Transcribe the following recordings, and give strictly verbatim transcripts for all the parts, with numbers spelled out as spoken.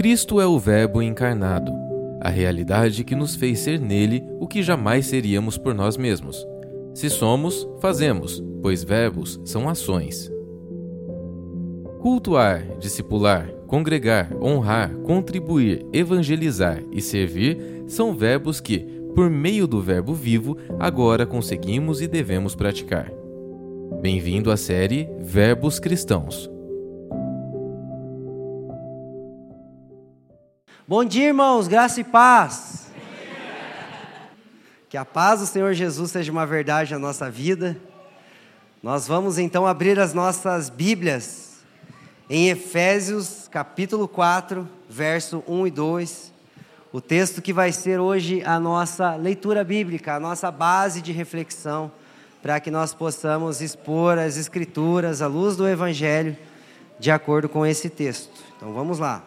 Cristo é o Verbo encarnado, a realidade que nos fez ser nele o que jamais seríamos por nós mesmos. Se somos, fazemos, pois verbos são ações. Cultuar, discipular, congregar, honrar, contribuir, evangelizar e servir são verbos que, por meio do Verbo vivo, agora conseguimos e devemos praticar. Bem-vindo à série Verbos Cristãos. Bom dia, irmãos, graça e paz. Que a paz do Senhor Jesus seja uma verdade na nossa vida. Nós vamos então abrir as nossas Bíblias em Efésios capítulo quatro, verso um e dois. O texto que vai ser hoje a nossa leitura bíblica, a nossa base de reflexão, para que nós possamos expor as Escrituras à luz do Evangelho, de acordo com esse texto. Então vamos lá.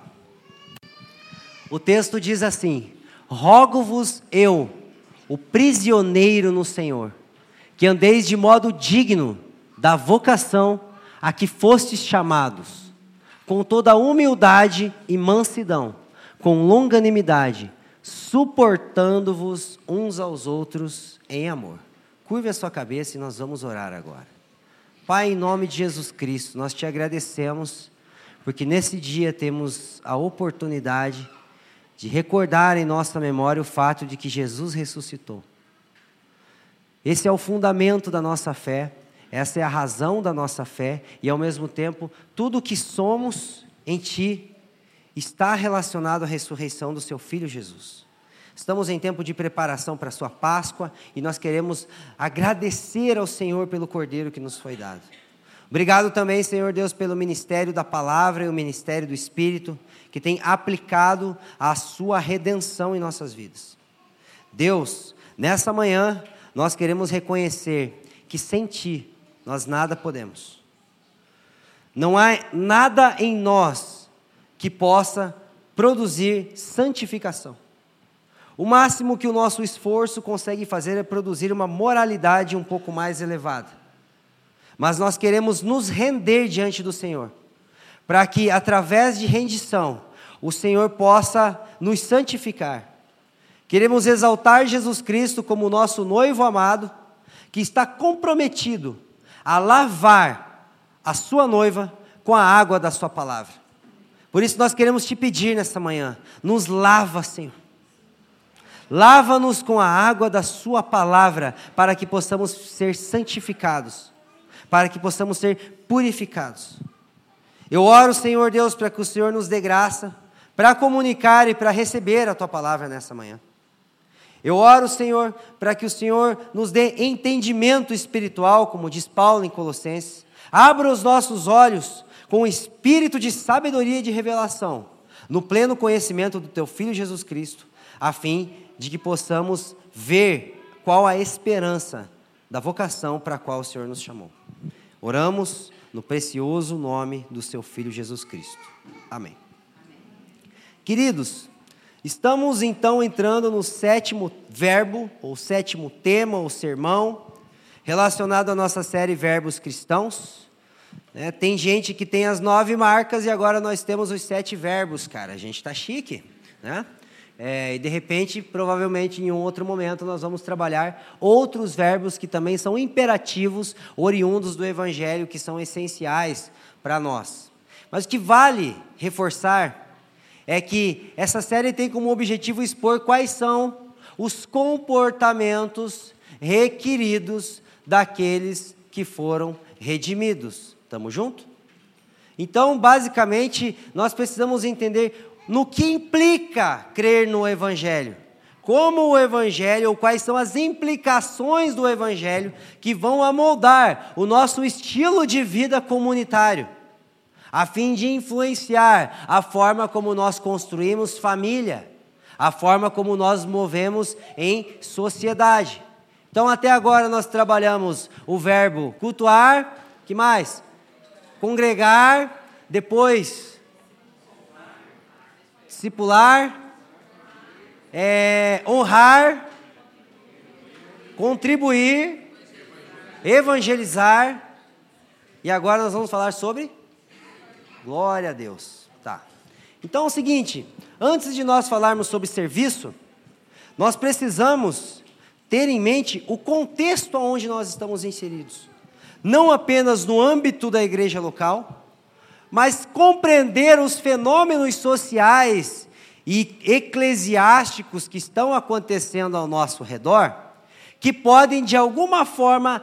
O texto diz assim: rogo-vos eu, o prisioneiro no Senhor, que andeis de modo digno da vocação a que fostes chamados, com toda humildade e mansidão, com longanimidade, suportando-vos uns aos outros em amor. Curve a sua cabeça e nós vamos orar agora. Pai, em nome de Jesus Cristo, nós te agradecemos, porque nesse dia temos a oportunidade de recordar em nossa memória o fato de que Jesus ressuscitou. Esse é o fundamento da nossa fé, essa é a razão da nossa fé, e ao mesmo tempo, tudo o que somos em Ti está relacionado à ressurreição do Seu Filho Jesus. Estamos em tempo de preparação para a sua Páscoa, e nós queremos agradecer ao Senhor pelo Cordeiro que nos foi dado. Obrigado também, Senhor Deus, pelo ministério da palavra e o ministério do Espírito, que tem aplicado a sua redenção em nossas vidas. Deus, nessa manhã, nós queremos reconhecer que sem Ti, nós nada podemos. Não há nada em nós que possa produzir santificação. O máximo que o nosso esforço consegue fazer é produzir uma moralidade um pouco mais elevada. Mas nós queremos nos render diante do Senhor, para que, através de rendição, o Senhor possa nos santificar. Queremos exaltar Jesus Cristo como nosso noivo amado, que está comprometido a lavar a sua noiva com a água da sua palavra. Por isso nós queremos te pedir nessa manhã, nos lava, Senhor. Lava-nos com a água da sua palavra, para que possamos ser santificados, para que possamos ser purificados. Eu oro, Senhor Deus, para que o Senhor nos dê graça, para comunicar e para receber a Tua palavra nessa manhã. Eu oro, Senhor, para que o Senhor nos dê entendimento espiritual, como diz Paulo em Colossenses. Abra os nossos olhos com o espírito de sabedoria e de revelação, no pleno conhecimento do Teu Filho Jesus Cristo, a fim de que possamos ver qual a esperança da vocação para a qual o Senhor nos chamou. Oramos no precioso nome do Seu Filho Jesus Cristo. Amém. Queridos, estamos então entrando no sétimo verbo, ou sétimo tema, ou sermão, relacionado à nossa série Verbos Cristãos. Né? Tem gente que tem as nove marcas e agora nós temos os sete verbos, cara. A gente está chique, né? É, e de repente, provavelmente em um outro momento, nós vamos trabalhar outros verbos que também são imperativos, oriundos do Evangelho, que são essenciais para nós. Mas o que vale reforçar é que essa série tem como objetivo expor quais são os comportamentos requeridos daqueles que foram redimidos. Estamos juntos? Então, basicamente, nós precisamos entender no que implica crer no Evangelho. Como o Evangelho, ou quais são as implicações do Evangelho que vão amoldar o nosso estilo de vida comunitário, a fim de influenciar a forma como nós construímos família, a forma como nós movemos em sociedade. Então, até agora nós trabalhamos o verbo cultuar, que mais? Congregar, depois discipular, é, honrar, contribuir, evangelizar, e agora nós vamos falar sobre glória a Deus. Tá. Então é o seguinte, antes de nós falarmos sobre serviço, nós precisamos ter em mente o contexto onde nós estamos inseridos. Não apenas no âmbito da igreja local, mas compreender os fenômenos sociais e eclesiásticos que estão acontecendo ao nosso redor, que podem de alguma forma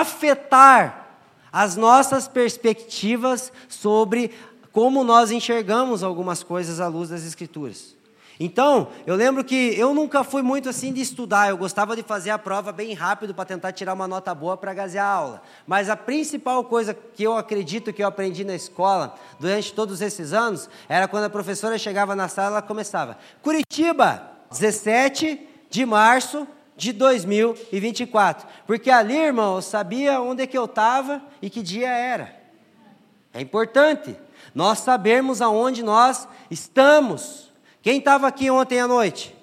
afetar as nossas perspectivas sobre como nós enxergamos algumas coisas à luz das Escrituras. Então, eu lembro que eu nunca fui muito assim de estudar, eu gostava de fazer a prova bem rápido para tentar tirar uma nota boa para gazear a aula. Mas a principal coisa que eu acredito que eu aprendi na escola, durante todos esses anos, era quando a professora chegava na sala, ela começava: Curitiba, dezessete de março de dois mil e vinte e quatro. Porque ali, irmão, eu sabia onde é que eu estava e que dia era. É importante nós sabermos aonde nós estamos. Quem estava aqui ontem à noite?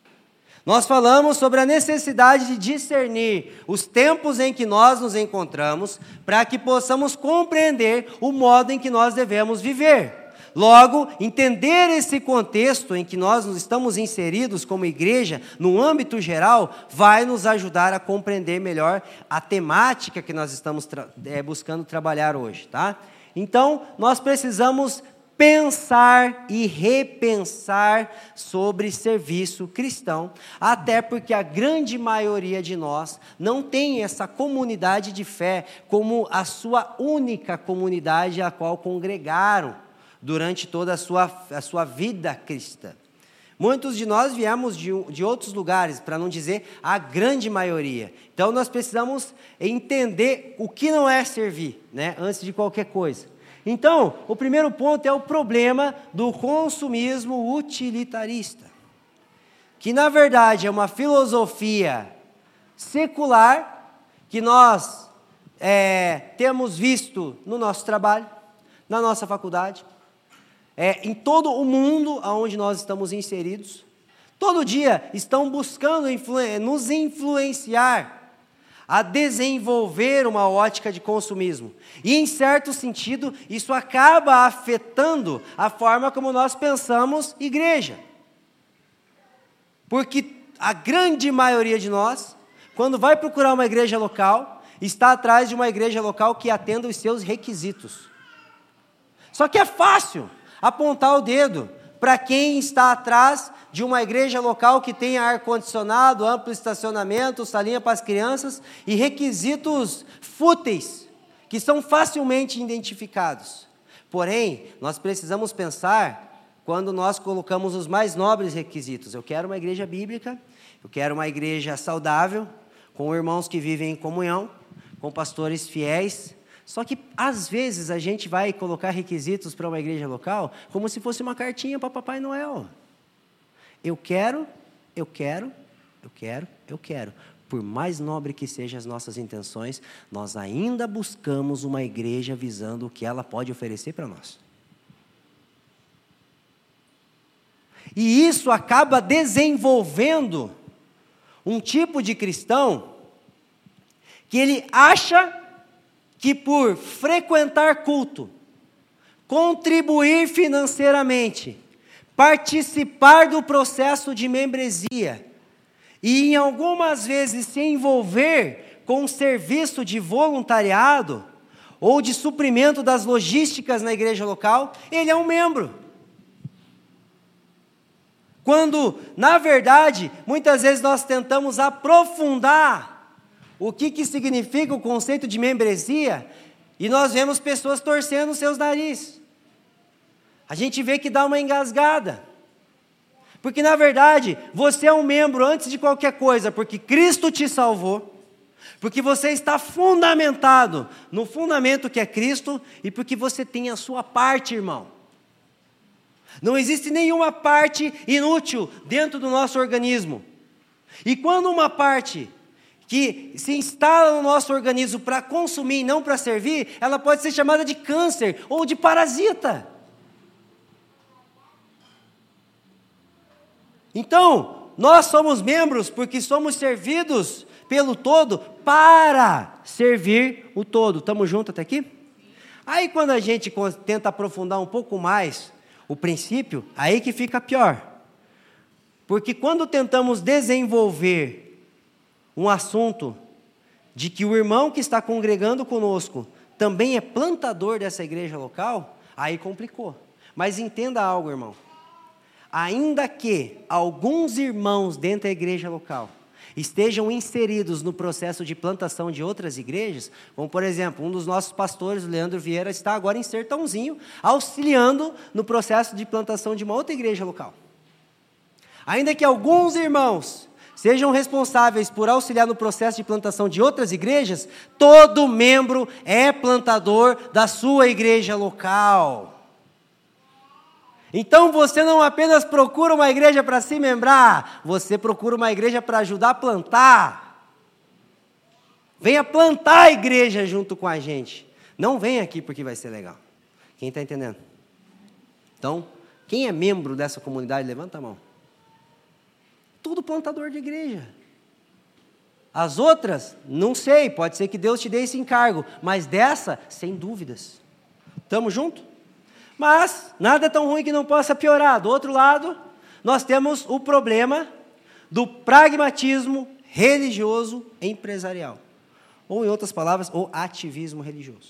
Nós falamos sobre a necessidade de discernir os tempos em que nós nos encontramos, para que possamos compreender o modo em que nós devemos viver. Logo, entender esse contexto em que nós nos estamos inseridos como igreja, no âmbito geral, vai nos ajudar a compreender melhor a temática que nós estamos tra- é, buscando trabalhar hoje, tá? Então, nós precisamos pensar e repensar sobre serviço cristão, até porque a grande maioria de nós não tem essa comunidade de fé como a sua única comunidade a qual congregaram durante toda a sua, a sua vida cristã. Muitos de nós viemos de, de outros lugares, para não dizer a grande maioria. Então, nós precisamos entender o que não é servir, né, antes de qualquer coisa. Então, o primeiro ponto é o problema do consumismo utilitarista, que na verdade é uma filosofia secular que nós é, temos visto no nosso trabalho, na nossa faculdade, é, em todo o mundo onde nós estamos inseridos. Todo dia estão buscando influ- nos influenciar a desenvolver uma ótica de consumismo. E, em certo sentido, isso acaba afetando a forma como nós pensamos igreja. Porque a grande maioria de nós, quando vai procurar uma igreja local, está atrás de uma igreja local que atenda os seus requisitos. Só que é fácil apontar o dedo para quem está atrás de uma igreja local que tenha ar-condicionado, amplo estacionamento, salinha para as crianças e requisitos fúteis, que são facilmente identificados. Porém, nós precisamos pensar quando nós colocamos os mais nobres requisitos. Eu quero uma igreja bíblica, eu quero uma igreja saudável, com irmãos que vivem em comunhão, com pastores fiéis. Só que, às vezes, a gente vai colocar requisitos para uma igreja local como se fosse uma cartinha para Papai Noel. Eu quero, eu quero, eu quero, eu quero. Por mais nobre que sejam as nossas intenções, nós ainda buscamos uma igreja visando o que ela pode oferecer para nós. E isso acaba desenvolvendo um tipo de cristão que ele acha que por frequentar culto, contribuir financeiramente, participar do processo de membresia e em algumas vezes se envolver com um serviço de voluntariado ou de suprimento das logísticas na igreja local, ele é um membro. Quando, na verdade, muitas vezes nós tentamos aprofundar o que, que significa o conceito de membresia, e nós vemos pessoas torcendo os seus narizes. A gente vê que dá uma engasgada. Porque, na verdade, você é um membro antes de qualquer coisa, porque Cristo te salvou, porque você está fundamentado no fundamento que é Cristo, e porque você tem a sua parte, irmão. Não existe nenhuma parte inútil dentro do nosso organismo. E quando uma parte que se instala no nosso organismo para consumir e não para servir, ela pode ser chamada de câncer ou de parasita. Então, nós somos membros porque somos servidos pelo todo para servir o todo. Estamos juntos até aqui? Aí, quando a gente tenta aprofundar um pouco mais o princípio, aí que fica pior. Porque quando tentamos desenvolver um assunto de que o irmão que está congregando conosco também é plantador dessa igreja local, aí complicou. Mas entenda algo, irmão. Ainda que alguns irmãos dentro da igreja local estejam inseridos no processo de plantação de outras igrejas, como por exemplo, um dos nossos pastores, o Leandro Vieira, está agora em Sertãozinho, auxiliando no processo de plantação de uma outra igreja local. Ainda que alguns irmãos sejam responsáveis por auxiliar no processo de plantação de outras igrejas, todo membro é plantador da sua igreja local. Então você não apenas procura uma igreja para se membrar, você procura uma igreja para ajudar a plantar. Venha plantar a igreja junto com a gente. Não venha aqui porque vai ser legal. Quem está entendendo? Então, quem é membro dessa comunidade, levanta a mão. Tudo plantador de igreja. As outras, não sei, pode ser que Deus te dê esse encargo, mas dessa, sem dúvidas. Estamos juntos? Mas nada é tão ruim que não possa piorar. Do outro lado, nós temos o problema do pragmatismo religioso empresarial. Ou, em outras palavras, o ativismo religioso.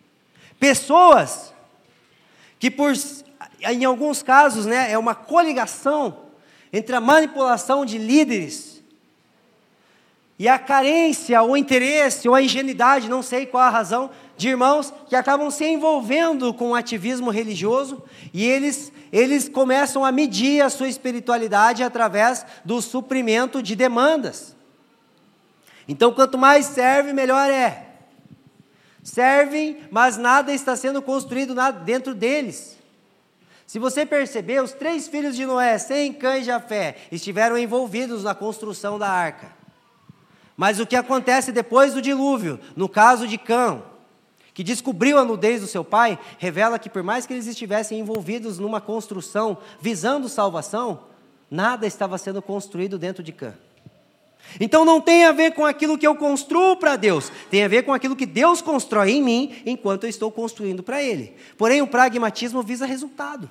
Pessoas que, por, em alguns casos, né, é uma coligação entre a manipulação de líderes e a carência, ou o interesse, ou a ingenuidade, não sei qual a razão, de irmãos que acabam se envolvendo com o ativismo religioso e eles, eles começam a medir a sua espiritualidade através do suprimento de demandas. Então, quanto mais serve, melhor é. Servem, mas nada está sendo construído dentro deles. Se você perceber, os três filhos de Noé, Sem, Cã e Jafé, estiveram envolvidos na construção da arca. Mas o que acontece depois do dilúvio, no caso de Cã, que descobriu a nudez do seu pai, revela que por mais que eles estivessem envolvidos numa construção visando salvação, nada estava sendo construído dentro de Cã. Então não tem a ver com aquilo que eu construo para Deus, tem a ver com aquilo que Deus constrói em mim, enquanto eu estou construindo para Ele. Porém, o pragmatismo visa resultado.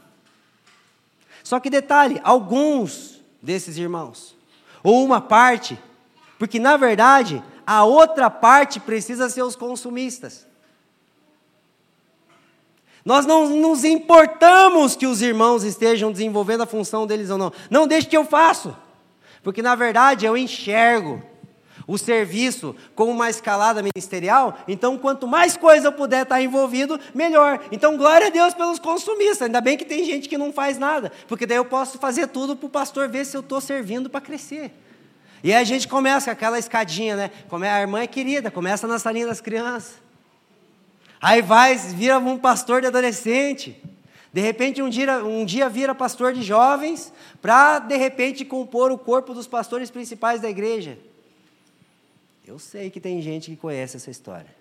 Só que detalhe, alguns desses irmãos, ou uma parte, porque na verdade, a outra parte precisa ser os consumistas. Nós não nos importamos que os irmãos estejam desenvolvendo a função deles ou não. Não deixe que eu faço. Porque, na verdade, eu enxergo o serviço como uma escalada ministerial. Então, quanto mais coisa eu puder estar envolvido, melhor. Então, glória a Deus pelos consumistas. Ainda bem que tem gente que não faz nada. Porque daí eu posso fazer tudo para o pastor ver se eu estou servindo para crescer. E aí a gente começa com aquela escadinha, né? A irmã é querida, começa na salinha das crianças. Aí vai, vira um pastor de adolescente. De repente, um dia, um dia vira pastor de jovens, para, de repente, compor o corpo dos pastores principais da igreja. Eu sei que tem gente que conhece essa história.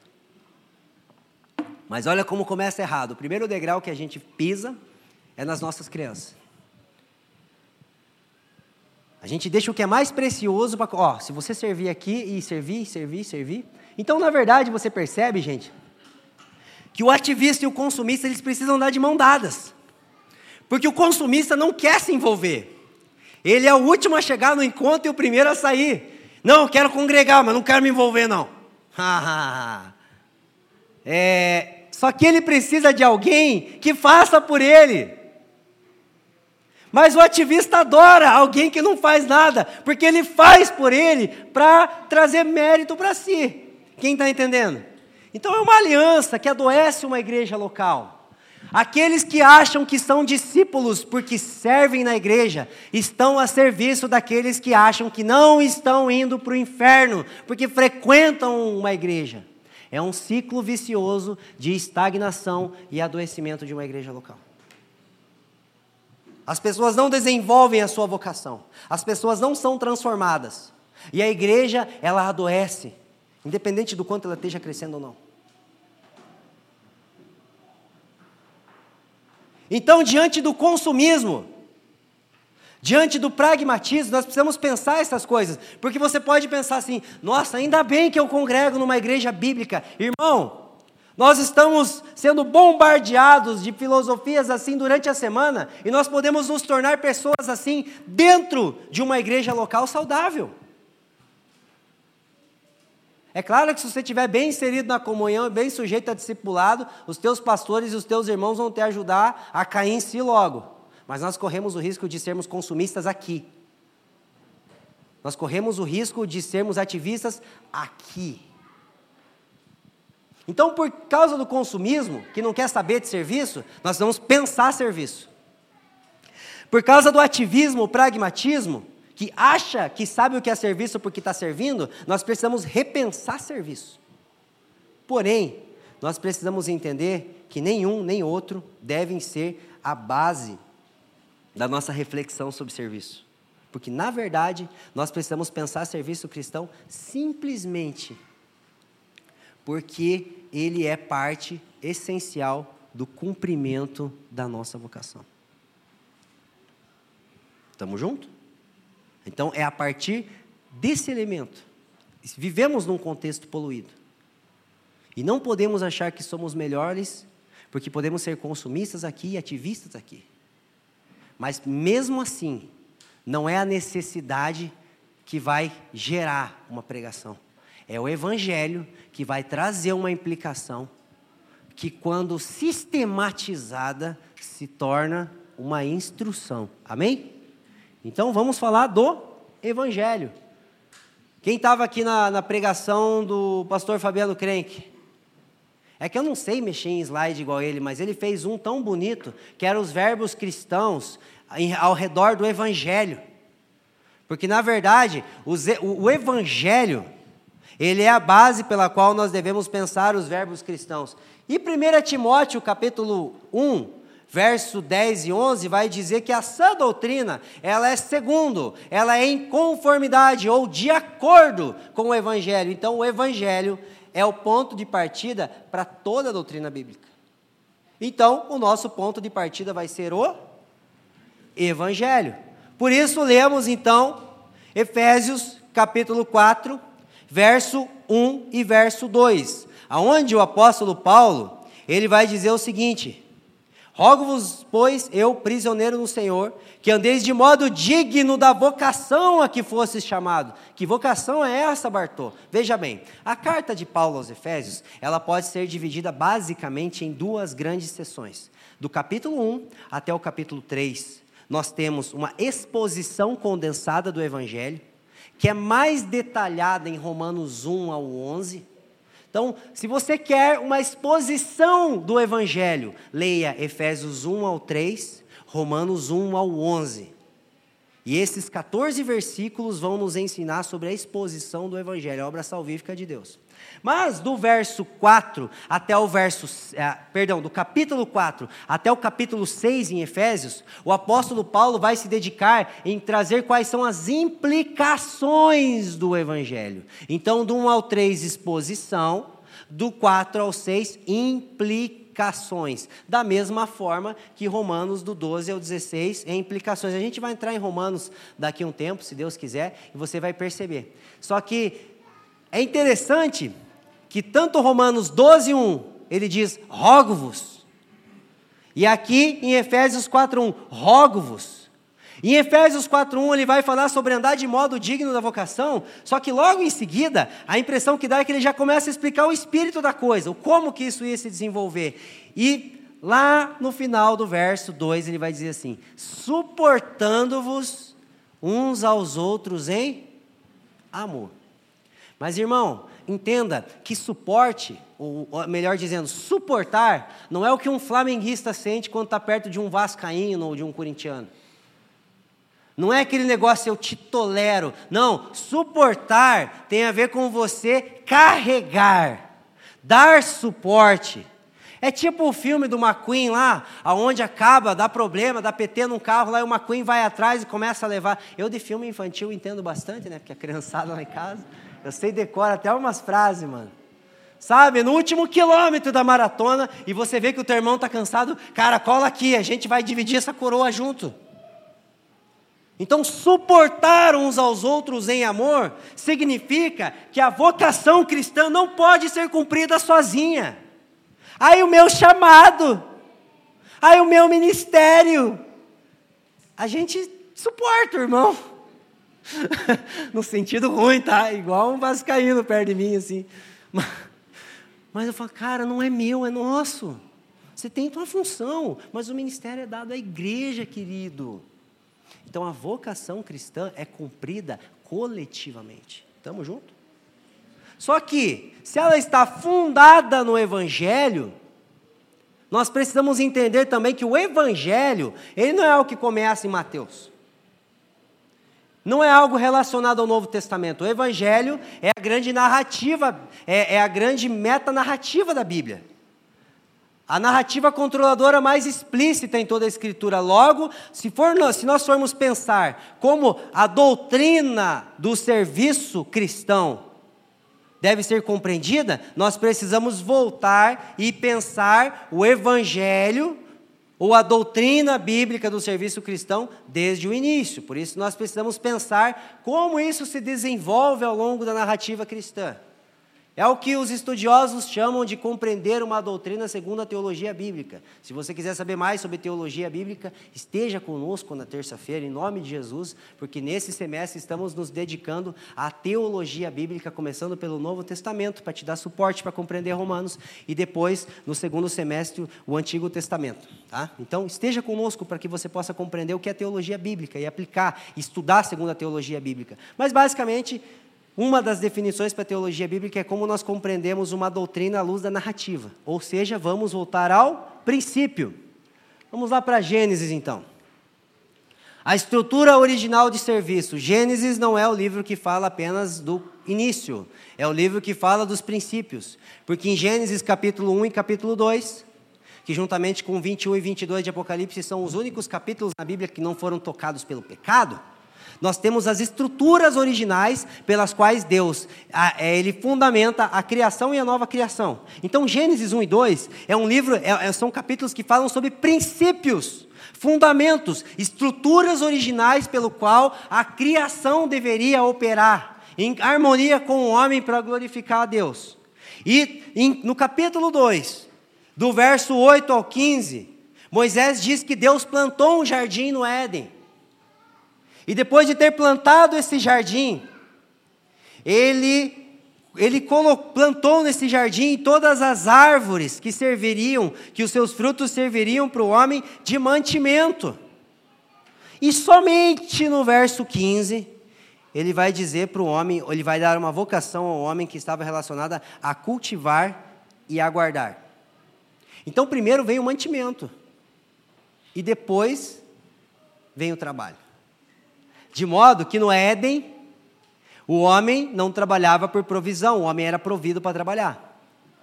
Mas olha como começa errado. O primeiro degrau que a gente pisa é nas nossas crianças. A gente deixa o que é mais precioso para... Ó, se você servir aqui e servir, servir, servir... Então, na verdade, você percebe, gente, que o ativista e o consumista, eles precisam andar de mão dadas. Porque o consumista não quer se envolver. Ele é o último a chegar no encontro e o primeiro a sair. Não, eu quero congregar, mas não quero me envolver, não. é, só que ele precisa de alguém que faça por ele. Mas o ativista adora alguém que não faz nada, porque ele faz por ele para trazer mérito para si. Quem está entendendo? Então é uma aliança que adoece uma igreja local. Aqueles que acham que são discípulos porque servem na igreja, estão a serviço daqueles que acham que não estão indo para o inferno, porque frequentam uma igreja. É um ciclo vicioso de estagnação e adoecimento de uma igreja local. As pessoas não desenvolvem a sua vocação. As pessoas não são transformadas. E a igreja, ela adoece, independente do quanto ela esteja crescendo ou não. Então, diante do consumismo, diante do pragmatismo, nós precisamos pensar essas coisas. Porque você pode pensar assim, nossa, ainda bem que eu congrego numa igreja bíblica. Irmão, Nós estamos sendo bombardeados de filosofias assim durante a semana e nós podemos nos tornar pessoas assim dentro de uma igreja local saudável. É claro que se você estiver bem inserido na comunhão e bem sujeito a discipulado, os teus pastores e os teus irmãos vão te ajudar a cair em si logo. Mas nós corremos o risco de sermos consumistas aqui. Nós corremos o risco de sermos ativistas aqui. Então, por causa do consumismo, que não quer saber de serviço, nós vamos pensar serviço. Por causa do ativismo, o pragmatismo, que acha que sabe o que é serviço porque está servindo, nós precisamos repensar serviço. Porém, nós precisamos entender que nenhum nem outro devem ser a base da nossa reflexão sobre serviço. Porque, na verdade, nós precisamos pensar serviço cristão simplesmente porque ele é parte essencial do cumprimento da nossa vocação. Estamos juntos? Então, é a partir desse elemento. Vivemos num contexto poluído. E não podemos achar que somos melhores, porque podemos ser consumistas aqui e ativistas aqui. Mas, mesmo assim, não é a necessidade que vai gerar uma pregação. É o Evangelho que vai trazer uma implicação que, quando sistematizada, se torna uma instrução. Amém? Então, vamos falar do Evangelho. Quem estava aqui na, na pregação do pastor Fabiano Crenque? É que eu não sei mexer em slide igual ele, mas ele fez um tão bonito, que era os verbos cristãos em, ao redor do Evangelho. Porque, na verdade, os, o, o Evangelho, ele é a base pela qual nós devemos pensar os verbos cristãos. E primeiro Timóteo, capítulo um, verso dez e onze, vai dizer que a sã doutrina, ela é segundo, ela é em conformidade ou de acordo com o Evangelho. Então, o Evangelho é o ponto de partida para toda a doutrina bíblica. Então, o nosso ponto de partida vai ser o Evangelho. Por isso, lemos então Efésios, capítulo quatro, verso um e verso dois, aonde o apóstolo Paulo, ele vai dizer o seguinte: rogo-vos, pois, eu, prisioneiro no Senhor, que andeis de modo digno da vocação a que fostes chamado. Que vocação é essa, Bartô? Veja bem, a carta de Paulo aos Efésios, ela pode ser dividida basicamente em duas grandes seções. Do capítulo um até o capítulo três, nós temos uma exposição condensada do Evangelho, que é mais detalhada em Romanos um ao onze. Então, se você quer uma exposição do Evangelho, leia Efésios um ao três, Romanos um ao onze. E esses catorze versículos vão nos ensinar sobre a exposição do Evangelho, a obra salvífica de Deus. Mas do verso quatro até o verso, eh, perdão, do capítulo quatro até o capítulo seis em Efésios, o apóstolo Paulo vai se dedicar em trazer quais são as implicações do Evangelho. Então, do um ao três, exposição, do quatro ao seis, implicações. Da mesma forma que Romanos, do doze ao dezesseis, é implicações. A gente vai entrar em Romanos daqui a um tempo, se Deus quiser, e você vai perceber. Só que é interessante que tanto Romanos doze, um, ele diz, rogo-vos. E aqui em Efésios quatro, um, rogo-vos. Em Efésios quatro, um, ele vai falar sobre andar de modo digno da vocação, só que logo em seguida, a impressão que dá é que ele já começa a explicar o espírito da coisa, o como que isso ia se desenvolver. E lá no final do verso dois, ele vai dizer assim, suportando-vos uns aos outros em amor. Mas, irmão, entenda que suporte, ou melhor dizendo, suportar, não é o que um flamenguista sente quando está perto de um vascaíno ou de um corintiano. Não é aquele negócio, eu te tolero. Não, suportar tem a ver com você carregar, dar suporte. É tipo o filme do McQueen lá, aonde acaba, dá problema, dá P T num carro lá, e o McQueen vai atrás e começa a levar. Eu de filme infantil entendo bastante, né, porque a criançada lá em casa, eu sei decora até umas frases, mano. Sabe, no último quilômetro da maratona, e você vê que o teu irmão está cansado, cara, cola aqui, a gente vai dividir essa coroa junto. Então, suportar uns aos outros em amor, significa que a vocação cristã não pode ser cumprida sozinha. Aí o meu chamado, aí o meu ministério. A gente suporta, irmão. No sentido ruim, tá? Igual um vascaíno perto de mim, assim. Mas, mas eu falo, cara, não é meu, é nosso. Você tem tua função, mas o ministério é dado à igreja, querido. Então, a vocação cristã é cumprida coletivamente. Estamos juntos? Só que, se ela está fundada no Evangelho, nós precisamos entender também que o Evangelho, ele não é o que começa em Mateus. Não é algo relacionado ao Novo Testamento. O Evangelho é a grande narrativa, é, é a grande metanarrativa da Bíblia. A narrativa controladora mais explícita em toda a Escritura. Logo, se, for, se nós formos pensar como a doutrina do serviço cristão deve ser compreendida, nós precisamos voltar e pensar o Evangelho ou a doutrina bíblica do serviço cristão desde o início. Por isso, nós precisamos pensar como isso se desenvolve ao longo da narrativa cristã. É o que os estudiosos chamam de compreender uma doutrina segundo a teologia bíblica. Se você quiser saber mais sobre teologia bíblica, esteja conosco na terça-feira, em nome de Jesus, porque nesse semestre estamos nos dedicando à teologia bíblica, começando pelo Novo Testamento, para te dar suporte para compreender Romanos, e depois, no segundo semestre, o Antigo Testamento. Tá? Então, esteja conosco para que você possa compreender o que é teologia bíblica e aplicar, estudar segundo a teologia bíblica. Mas, basicamente, uma das definições para a teologia bíblica é como nós compreendemos uma doutrina à luz da narrativa. Ou seja, vamos voltar ao princípio. Vamos lá para Gênesis, então. A estrutura original de serviço. Gênesis não é o livro que fala apenas do início. É o livro que fala dos princípios. Porque em Gênesis capítulo um e capítulo dois, que juntamente com vinte e um e vinte e dois de Apocalipse são os únicos capítulos na Bíblia que não foram tocados pelo pecado, nós temos as estruturas originais pelas quais Deus, ele fundamenta a criação e a nova criação. Então, Gênesis um e dois é um livro, é, são capítulos que falam sobre princípios, fundamentos, estruturas originais pelo qual a criação deveria operar, em harmonia com o homem para glorificar a Deus. E em, no capítulo dois, do verso oito ao quinze, Moisés diz que Deus plantou um jardim no Éden. E depois de ter plantado esse jardim, ele, ele colocou, plantou nesse jardim todas as árvores que serviriam, que os seus frutos serviriam para o homem de mantimento. E somente no verso quinze, ele vai dizer para o homem, ele vai dar uma vocação ao homem que estava relacionada a cultivar e a guardar. Então, primeiro vem o mantimento, e depois vem o trabalho. De modo que no Éden, o homem não trabalhava por provisão, o homem era provido para trabalhar.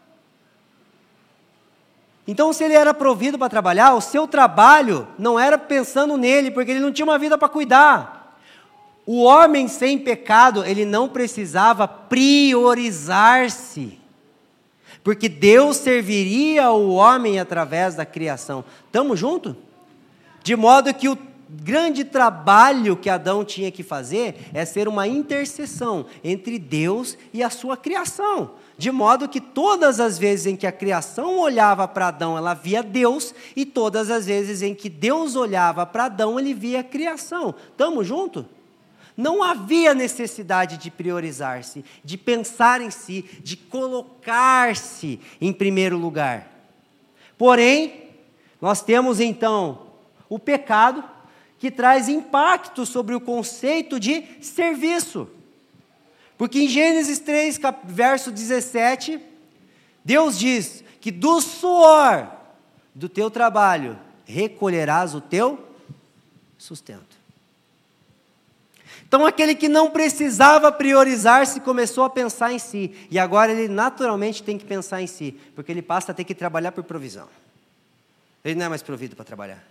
Então, se ele era provido para trabalhar, o seu trabalho não era pensando nele, porque ele não tinha uma vida para cuidar. O homem sem pecado, ele não precisava priorizar-se, porque Deus serviria o homem através da criação. Estamos juntos? De modo que o grande trabalho que Adão tinha que fazer é ser uma intercessão entre Deus e a sua criação, de modo que todas as vezes em que a criação olhava para Adão, ela via Deus, e todas as vezes em que Deus olhava para Adão, ele via a criação. Estamos juntos? Não havia necessidade de priorizar-se, de pensar em si, de colocar-se em primeiro lugar. Porém, nós temos então o pecado, que traz impacto sobre o conceito de serviço. Porque em Gênesis três, verso dezessete, Deus diz que do suor do teu trabalho recolherás o teu sustento. Então, aquele que não precisava priorizar-se começou a pensar em si, e agora ele naturalmente tem que pensar em si, porque ele passa a ter que trabalhar por provisão. Ele não é mais provido para trabalhar.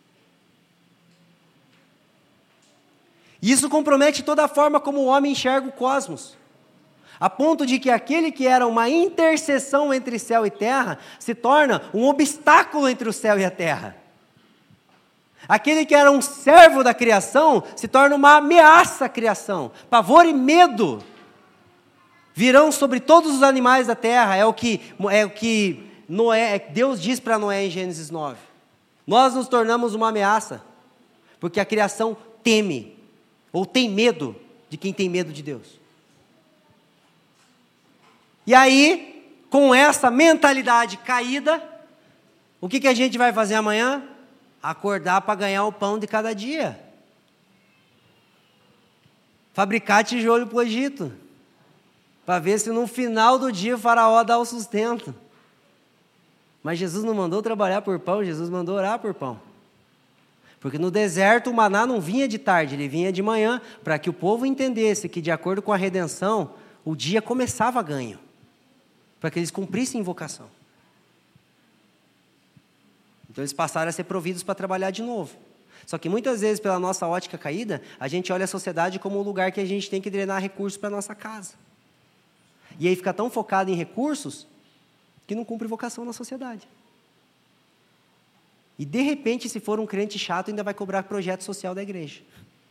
Isso compromete toda a forma como o homem enxerga o cosmos, a ponto de que aquele que era uma interseção entre céu e terra, se torna um obstáculo entre o céu e a terra. Aquele que era um servo da criação, se torna uma ameaça à criação. Pavor e medo virão sobre todos os animais da terra, é o que, é o que Noé, Deus diz para Noé em Gênesis nove, nós nos tornamos uma ameaça, porque a criação teme, ou tem medo de quem tem medo de Deus. E aí, com essa mentalidade caída, o que, que a gente vai fazer amanhã? Acordar para ganhar o pão de cada dia. Fabricar tijolo para o Egito, para ver se no final do dia o faraó dá o sustento. Mas Jesus não mandou trabalhar por pão, Jesus mandou orar por pão. Porque no deserto o maná não vinha de tarde, ele vinha de manhã, para que o povo entendesse que, de acordo com a redenção, o dia começava ganho, para que eles cumprissem invocação. Então eles passaram a ser providos para trabalhar de novo. Só que muitas vezes, pela nossa ótica caída, a gente olha a sociedade como um lugar que a gente tem que drenar recursos para a nossa casa. E aí fica tão focado em recursos que não cumpre vocação na sociedade. E de repente, se for um crente chato, ainda vai cobrar projeto social da igreja.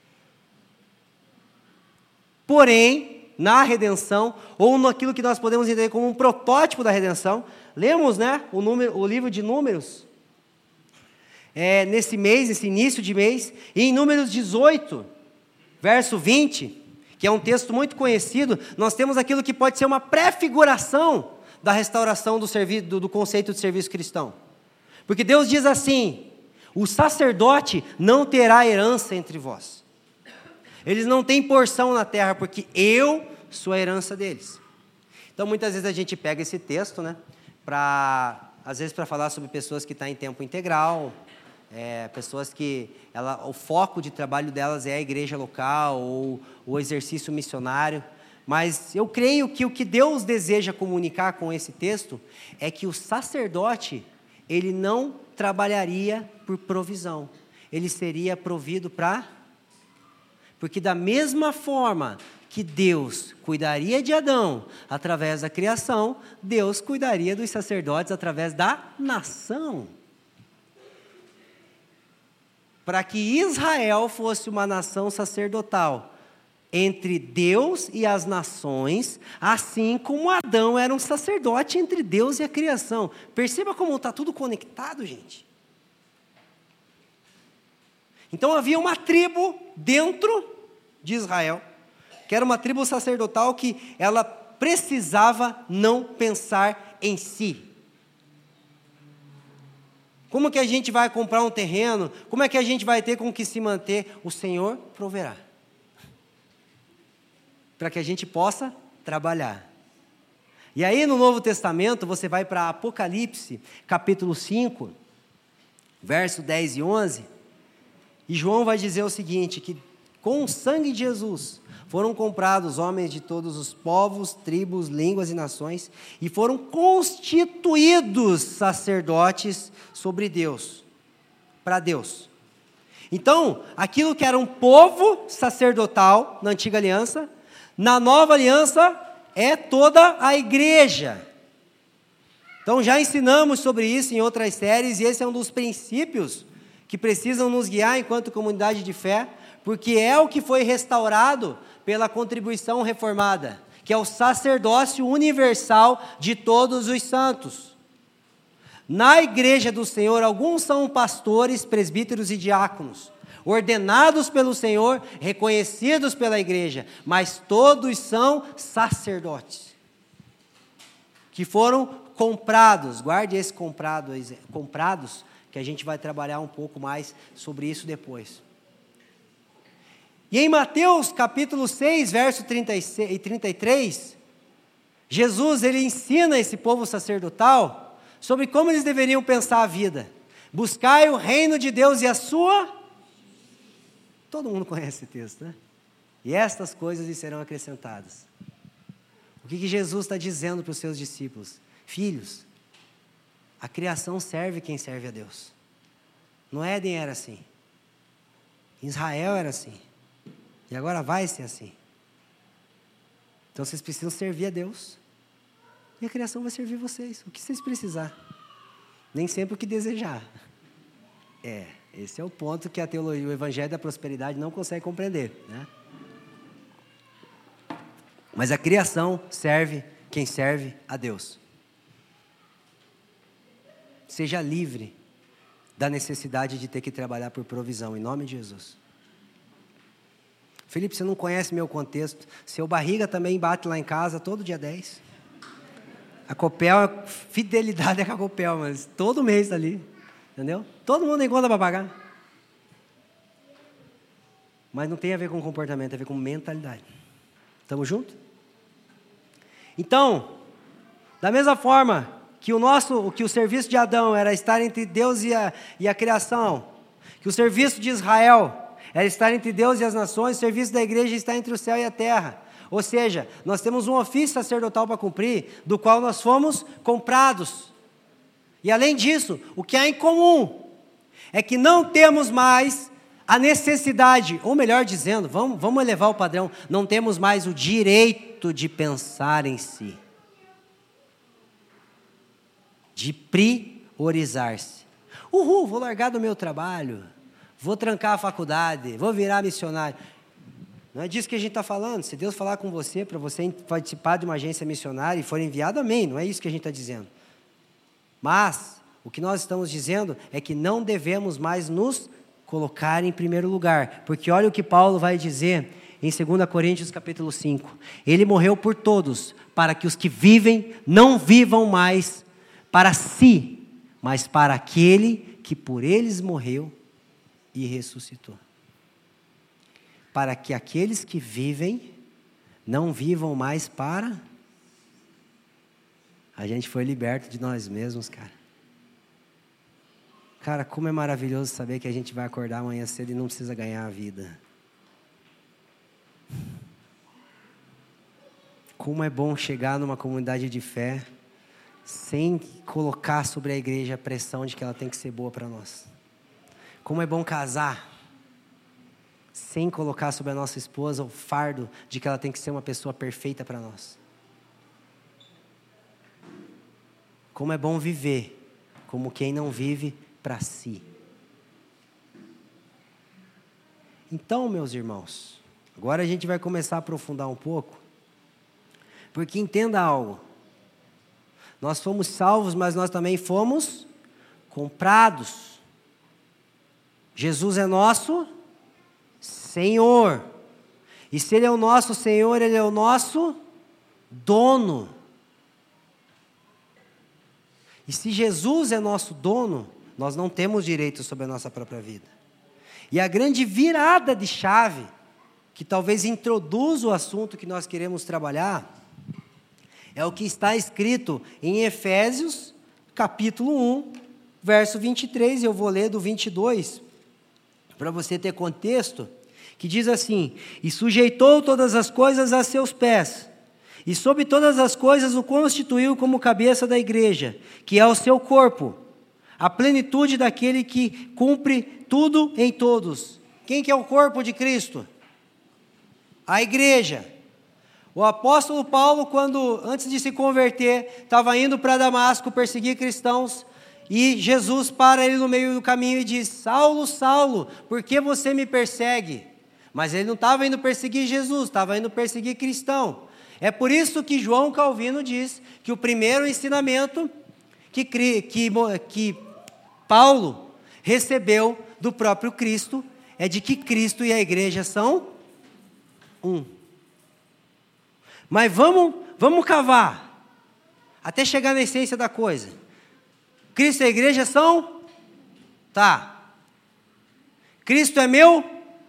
Porém, na redenção, ou naquilo que nós podemos entender como um protótipo da redenção, lemos, né, o, número, o livro de Números, é, nesse mês, nesse início de mês, e em Números dezoito, verso vinte, que é um texto muito conhecido, nós temos aquilo que pode ser uma prefiguração da restauração do, servi- do, do conceito de serviço cristão. Porque Deus diz assim: o sacerdote não terá herança entre vós. Eles não têm porção na terra, porque eu sou a herança deles. Então, muitas vezes a gente pega esse texto, né, para, às vezes para falar sobre pessoas que estão em tempo integral, é, pessoas que ela, o foco de trabalho delas é a igreja local, ou o exercício missionário. Mas eu creio que o que Deus deseja comunicar com esse texto é que o sacerdote, ele não trabalharia por provisão, ele seria provido para... Porque da mesma forma que Deus cuidaria de Adão através da criação, Deus cuidaria dos sacerdotes através da nação. Para que Israel fosse uma nação sacerdotal entre Deus e as nações, assim como Adão era um sacerdote entre Deus e a criação. Perceba como está tudo conectado, gente. Então havia uma tribo dentro de Israel, que era uma tribo sacerdotal que ela precisava não pensar em si. Como que a gente vai comprar um terreno? Como é que a gente vai ter com que se manter? O Senhor proverá, para que a gente possa trabalhar. E aí no Novo Testamento, você vai para Apocalipse, capítulo cinco, verso dez e onze, e João vai dizer o seguinte, que com o sangue de Jesus foram comprados homens de todos os povos, tribos, línguas e nações, e foram constituídos sacerdotes sobre Deus, para Deus. Então, aquilo que era um povo sacerdotal na antiga aliança, na nova aliança é toda a igreja. Então já ensinamos sobre isso em outras séries, e esse é um dos princípios que precisam nos guiar enquanto comunidade de fé, porque é o que foi restaurado pela contribuição reformada, que é o sacerdócio universal de todos os santos. Na igreja do Senhor, alguns são pastores, presbíteros e diáconos, ordenados pelo Senhor, reconhecidos pela igreja, mas todos são sacerdotes, que foram comprados. Guarde esse comprado, comprados, que a gente vai trabalhar um pouco mais sobre isso depois. E em Mateus capítulo seis, verso trinta e trinta e três, Jesus ele ensina esse povo sacerdotal sobre como eles deveriam pensar a vida. Buscai o reino de Deus e a sua... Todo mundo conhece esse texto, né? E estas coisas lhe serão acrescentadas. O que, que Jesus está dizendo para os seus discípulos? Filhos, a criação serve quem serve a Deus. No Éden era assim. Em Israel era assim. E agora vai ser assim. Então vocês precisam servir a Deus. E a criação vai servir vocês. O que vocês precisar. Nem sempre o que desejar. É, esse é o ponto que a teologia, o evangelho da prosperidade não consegue compreender, né? Mas a criação serve quem serve a Deus. seja livre da necessidade de ter que trabalhar por provisão, em nome de Jesus. Felipe, você não conhece meu contexto. Seu barriga também bate lá em casa todo dia dez. A Copel, fidelidade é com a Copel, mas todo mês está ali. Entendeu? Todo mundo tem conta para pagar. Mas não tem a ver com comportamento, tem a ver com mentalidade. Estamos juntos? Então, da mesma forma que o nosso, que o serviço de Adão era estar entre Deus e a, e a criação, que o serviço de Israel era estar entre Deus e as nações, o serviço da igreja está entre o céu e a terra. Ou seja, nós temos um ofício sacerdotal para cumprir, do qual nós fomos comprados. E além disso, o que há em comum é que não temos mais a necessidade, ou melhor dizendo, vamos, vamos elevar o padrão, não temos mais o direito de pensar em si, de priorizar-se. Uhul, vou largar do meu trabalho, vou trancar a faculdade, vou virar missionário. Não é disso que a gente está falando. Se Deus falar com você, para você participar de uma agência missionária e for enviado, amém, não é isso que a gente está dizendo. Mas, o que nós estamos dizendo é que não devemos mais nos colocar em primeiro lugar, porque olha o que Paulo vai dizer em dois Coríntios capítulo cinco, ele morreu por todos, para que os que vivem não vivam mais para si, mas para aquele que por eles morreu e ressuscitou, para que aqueles que vivem não vivam mais para, a gente foi liberto de nós mesmos, cara. Cara, como é maravilhoso saber que a gente vai acordar amanhã cedo e não precisa ganhar a vida. Como é bom chegar numa comunidade de fé sem colocar sobre a igreja a pressão de que ela tem que ser boa para nós. Como é bom casar sem colocar sobre a nossa esposa o fardo de que ela tem que ser uma pessoa perfeita para nós. Como é bom viver como quem não vive para si. Então, meus irmãos, agora a gente vai começar a aprofundar um pouco, porque entenda algo, nós fomos salvos, mas nós também fomos comprados. Jesus é nosso Senhor, e se Ele é o nosso Senhor, Ele é o nosso dono. E se Jesus é nosso dono, nós não temos direito sobre a nossa própria vida. E a grande virada de chave, que talvez introduza o assunto que nós queremos trabalhar, é o que está escrito em Efésios, capítulo um, verso vinte e três, eu vou ler do vinte e dois, para você ter contexto, que diz assim: e sujeitou todas as coisas a seus pés, e sobre todas as coisas o constituiu como cabeça da igreja, que é o seu corpo, a plenitude daquele que cumpre tudo em todos. Quem que é o corpo de Cristo? A igreja. O apóstolo Paulo, quando, antes de se converter, estava indo para Damasco perseguir cristãos, e Jesus para ele no meio do caminho e diz: Saulo, Saulo, por que você me persegue? Mas ele não estava indo perseguir Jesus, estava indo perseguir cristão. É por isso que João Calvino diz que o primeiro ensinamento que, que, que Paulo recebeu do próprio Cristo é de que Cristo e a igreja são um. Mas vamos, vamos cavar até chegar na essência da coisa. Cristo e a igreja são? Tá. Cristo é meu?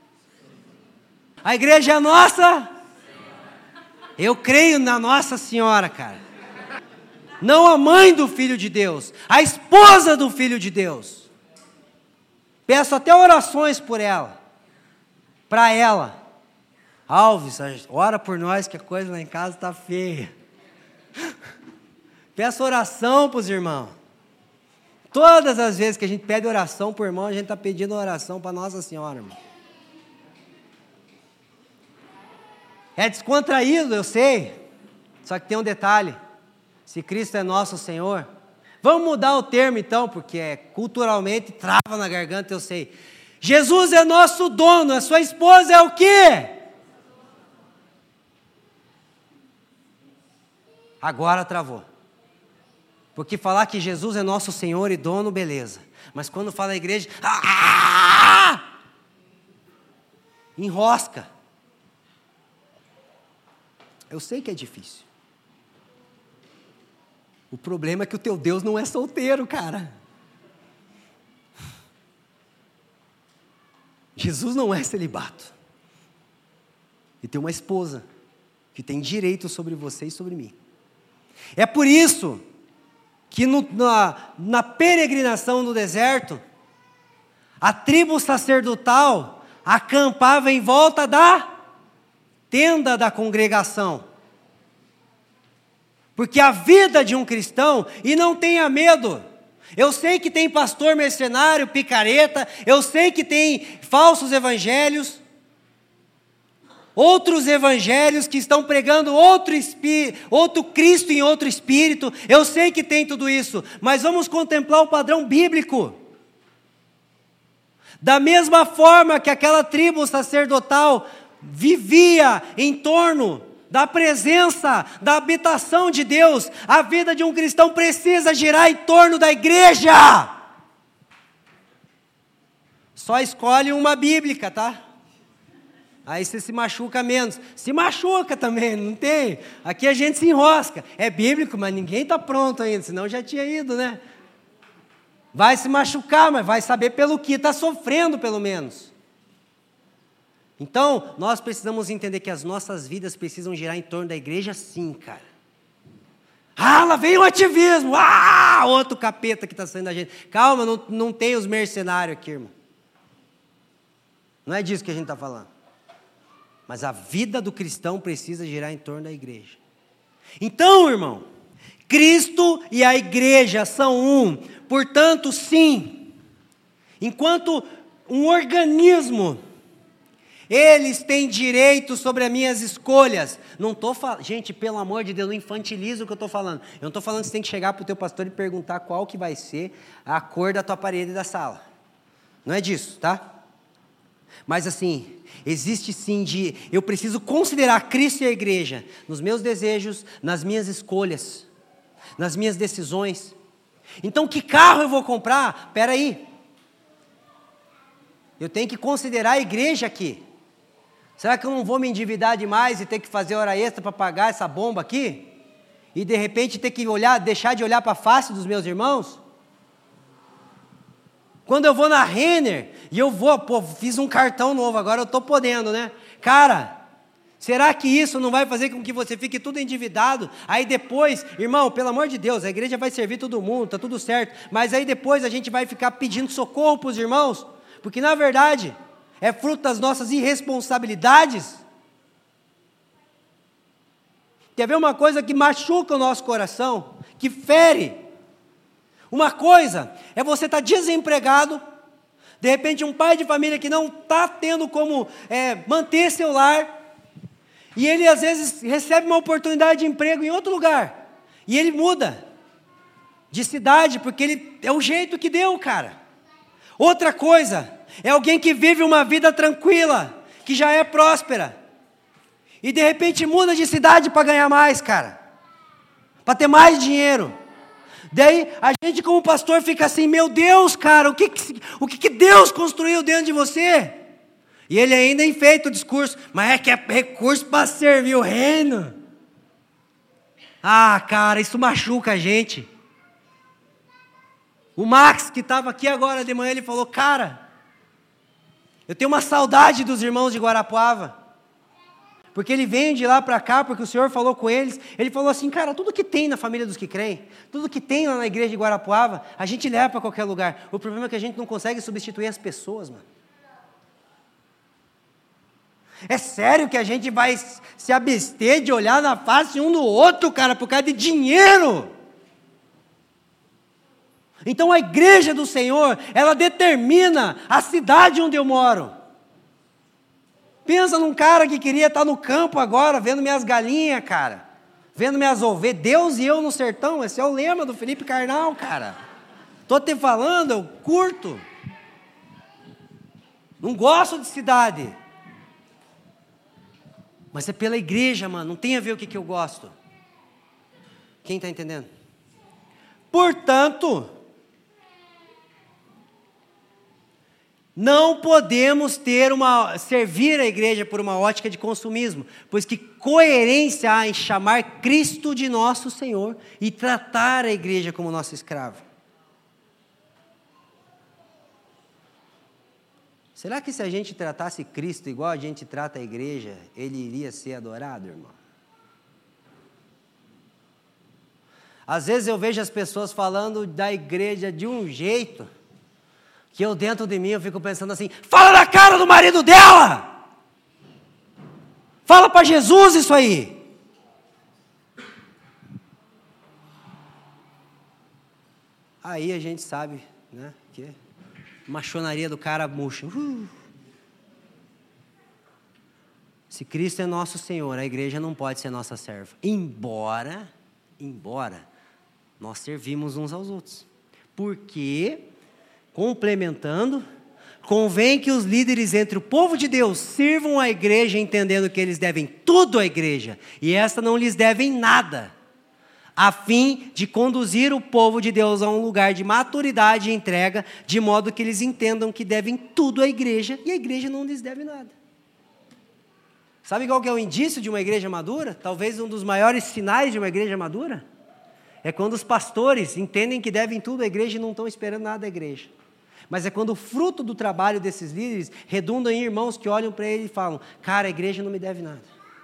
A igreja é nossa? Eu creio na Nossa Senhora, cara. Não a mãe do Filho de Deus, a esposa do Filho de Deus. Peço até orações por ela, para ela. Alves, ora por nós que a coisa lá em casa está feia. Peço oração para os irmãos. Todas as vezes que a gente pede oração para o irmão, a gente está pedindo oração para Nossa Senhora, irmão. É descontraído, eu sei, só que tem um detalhe: se Cristo é nosso Senhor, vamos mudar o termo então, porque é, culturalmente trava na garganta, eu sei. Jesus é nosso dono, a sua esposa é o quê? Agora travou, Porque falar que Jesus é nosso Senhor e dono, beleza. Mas quando fala a igreja, ah! enrosca. Eu sei que é difícil. O problema é que o teu Deus não é solteiro, cara. Jesus não é celibato. E tem uma esposa que tem direito sobre você e sobre mim. É por isso que no, na, na peregrinação no deserto, a tribo sacerdotal acampava em volta da tenda da congregação. Porque a vida de um cristão, e não tenha medo, eu sei que tem pastor mercenário, picareta, eu sei que tem falsos evangelhos, outros evangelhos que estão pregando outro, espí- outro Cristo em outro espírito, eu sei que tem tudo isso, mas vamos contemplar o padrão bíblico. Da mesma forma que aquela tribo sacerdotal vivia em torno da presença, da habitação de Deus, a vida de um cristão precisa girar em torno da igreja. Só escolhe uma bíblica, tá? Aí você se machuca menos. Se machuca também, não tem? Aqui a gente se enrosca. É bíblico, mas ninguém está pronto ainda, senão já tinha ido, né? Vai se machucar, mas vai saber pelo que está sofrendo, pelo menos. Então, nós precisamos entender que as nossas vidas precisam girar em torno da igreja, sim, cara. Ah, lá vem o ativismo. Ah, outro capeta que está saindo da gente. Calma, não, não tem os mercenários aqui, irmão. Não é disso que a gente está falando. Mas a vida do cristão precisa girar em torno da igreja. Então, irmão, Cristo e a igreja são um. Portanto, sim, enquanto um organismo, eles têm direito sobre as minhas escolhas. Não estou falando, gente, pelo amor de Deus, não infantiliza o que eu estou falando. Eu não estou falando que você tem que chegar para o teu pastor e perguntar qual que vai ser a cor da tua parede da sala. Não é disso, tá? Mas assim, existe sim de, eu preciso considerar Cristo e a igreja nos meus desejos, nas minhas escolhas, nas minhas decisões. Então, que carro eu vou comprar? Espera aí. Eu tenho que considerar a igreja aqui. Será que eu não vou me endividar demais e ter que fazer hora extra para pagar essa bomba aqui? E de repente ter que olhar, deixar de olhar para a face dos meus irmãos? Quando eu vou na Renner e eu vou, pô, fiz um cartão novo, agora eu estou podendo, né? Cara, será que isso não vai fazer com que você fique tudo endividado? Aí depois, irmão, pelo amor de Deus, a igreja vai servir todo mundo, está tudo certo. Mas aí depois a gente vai ficar pedindo socorro para os irmãos? Porque na verdade, é fruto das nossas irresponsabilidades. Quer ver uma coisa que machuca o nosso coração? Que fere? Uma coisa é você estar desempregado, de repente um pai de família que não está tendo como é, manter seu lar, e ele às vezes recebe uma oportunidade de emprego em outro lugar, e ele muda de cidade, porque ele é o jeito que deu, cara. Outra coisa é alguém que vive uma vida tranquila, que já é próspera, e de repente muda de cidade para ganhar mais, cara, para ter mais dinheiro. Daí a gente como pastor fica assim, meu Deus, cara, o que que, o que, que Deus construiu dentro de você? E ele ainda enfeita o discurso, mas é que é recurso para servir o reino. Ah, cara, isso machuca a gente. O Max, que estava aqui agora de manhã, ele falou, cara, eu tenho uma saudade dos irmãos de Guarapuava. Porque ele vem de lá para cá, porque o Senhor falou com eles. Ele falou assim, cara, tudo que tem na família dos que creem, tudo que tem lá na igreja de Guarapuava, a gente leva para qualquer lugar. O problema é que a gente não consegue substituir as pessoas, mano. É sério que a gente vai se abster de olhar na face um do outro, cara, por causa de dinheiro? Então a igreja do Senhor, ela determina a cidade onde eu moro. Pensa num cara que queria estar no campo agora, vendo minhas galinhas, cara. Vendo minhas ovelhas. Deus e eu no sertão. Esse é o lema do Felipe Carnal, cara. Estou te falando, eu curto. Não gosto de cidade. Mas é pela igreja, mano. Não tem a ver o que, que eu gosto. Quem está entendendo? Portanto, não podemos ter uma, servir a igreja por uma ótica de consumismo, pois que coerência há em chamar Cristo de nosso Senhor e tratar a igreja como nosso escravo? Será que se a gente tratasse Cristo igual a gente trata a igreja, ele iria ser adorado, irmão? Às vezes eu vejo as pessoas falando da igreja de um jeito que eu dentro de mim eu fico pensando assim, fala na cara do marido dela! Fala para Jesus isso aí! Aí a gente sabe, né, que machonaria do cara murcha. Uh. Se Cristo é nosso Senhor, a igreja não pode ser nossa serva. Embora, embora, nós servimos uns aos outros. Porque... complementando, convém que os líderes entre o povo de Deus sirvam a igreja entendendo que eles devem tudo à igreja e esta não lhes deve nada, a fim de conduzir o povo de Deus a um lugar de maturidade e entrega, de modo que eles entendam que devem tudo à igreja e a igreja não lhes deve nada. Sabe qual que é o indício de uma igreja madura? Talvez um dos maiores sinais de uma igreja madura? É quando os pastores entendem que devem tudo à igreja e não estão esperando nada da igreja. Mas é quando o fruto do trabalho desses líderes redunda em irmãos que olham para ele e falam, cara, a igreja não me deve nada.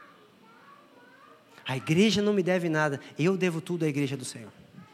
A igreja não me deve nada, eu devo tudo à igreja do Senhor.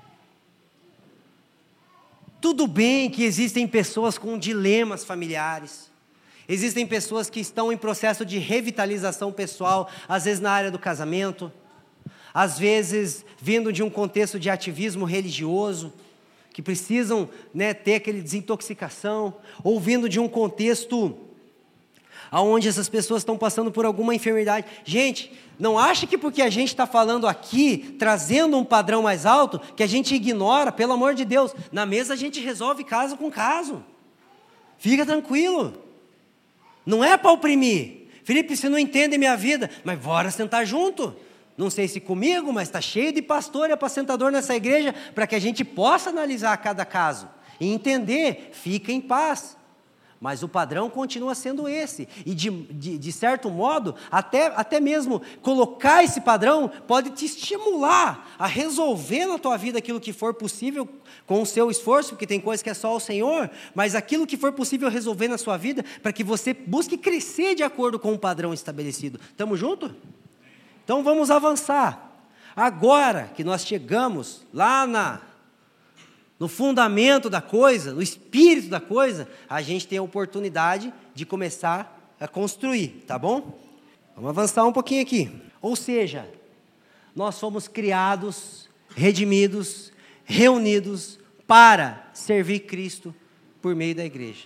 Tudo bem que existem pessoas com dilemas familiares, existem pessoas que estão em processo de revitalização pessoal, às vezes na área do casamento, às vezes vindo de um contexto de ativismo religioso, que precisam, né, ter aquele desintoxicação, ou vindo de um contexto onde essas pessoas estão passando por alguma enfermidade. Gente, não acha que porque a gente está falando aqui, trazendo um padrão mais alto, que a gente ignora, pelo amor de Deus, na mesa a gente resolve caso com caso. Fica tranquilo. Não é para oprimir. Felipe, você não entende minha vida, mas bora sentar junto. Não sei se comigo, mas está cheio de pastor e apacentador nessa igreja, para que a gente possa analisar cada caso e entender, fica em paz. Mas o padrão continua sendo esse, e de, de, de certo modo, até, até mesmo colocar esse padrão pode te estimular a resolver na tua vida aquilo que for possível com o seu esforço, porque tem coisas que é só o Senhor, mas aquilo que for possível resolver na sua vida, para que você busque crescer de acordo com o padrão estabelecido. Estamos juntos? Então vamos avançar. Agora que nós chegamos lá na, no fundamento da coisa, no espírito da coisa, a gente tem a oportunidade de começar a construir, tá bom? Vamos avançar um pouquinho aqui. Ou seja, nós fomos criados, redimidos, reunidos para servir Cristo por meio da igreja.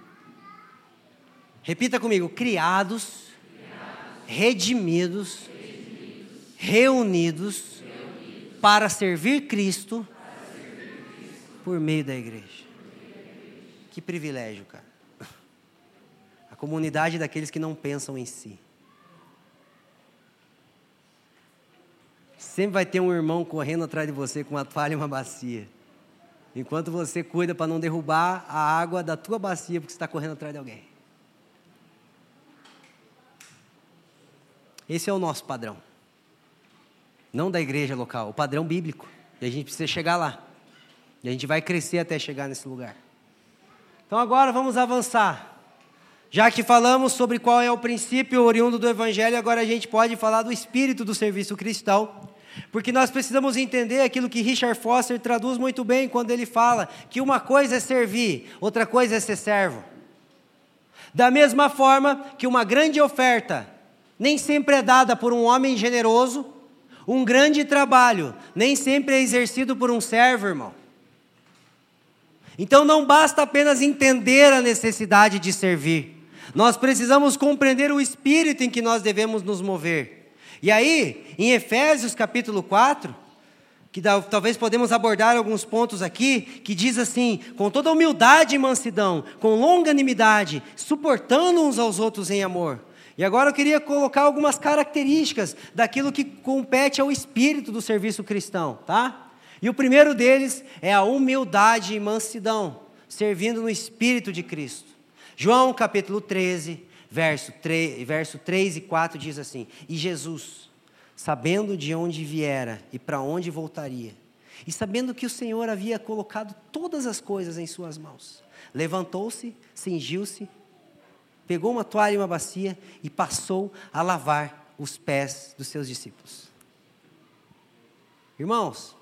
Repita comigo, criados, criados redimidos, Reunidos, reunidos para servir Cristo, para servir Cristo por meio da igreja. Que privilégio, cara. A comunidade daqueles que não pensam em si. Sempre vai ter um irmão correndo atrás de você com uma toalha e uma bacia, enquanto você cuida para não derrubar a água da tua bacia porque você está correndo atrás de alguém. Esse é o nosso padrão. Não da igreja local, o padrão bíblico. E a gente precisa chegar lá. E a gente vai crescer até chegar nesse lugar. Então agora vamos avançar. Já que falamos sobre qual é o princípio oriundo do Evangelho, agora a gente pode falar do espírito do serviço cristão. Porque nós precisamos entender aquilo que Richard Foster traduz muito bem quando ele fala que uma coisa é servir, outra coisa é ser servo. Da mesma forma que uma grande oferta nem sempre é dada por um homem generoso, um grande trabalho nem sempre é exercido por um servo, irmão. Então não basta apenas entender a necessidade de servir. Nós precisamos compreender o espírito em que nós devemos nos mover. E aí, em Efésios capítulo quatro, que dá, talvez podemos abordar alguns pontos aqui, que diz assim, com toda humildade e mansidão, com longanimidade, suportando uns aos outros em amor. E agora eu queria colocar algumas características daquilo que compete ao espírito do serviço cristão, tá? E o primeiro deles é a humildade e mansidão, servindo no Espírito de Cristo. João capítulo treze, verso três, verso três e quatro diz assim: E Jesus, sabendo de onde viera e para onde voltaria, e sabendo que o Senhor havia colocado todas as coisas em suas mãos, levantou-se, cingiu-se, pegou uma toalha e uma bacia e passou a lavar os pés dos seus discípulos. Irmãos,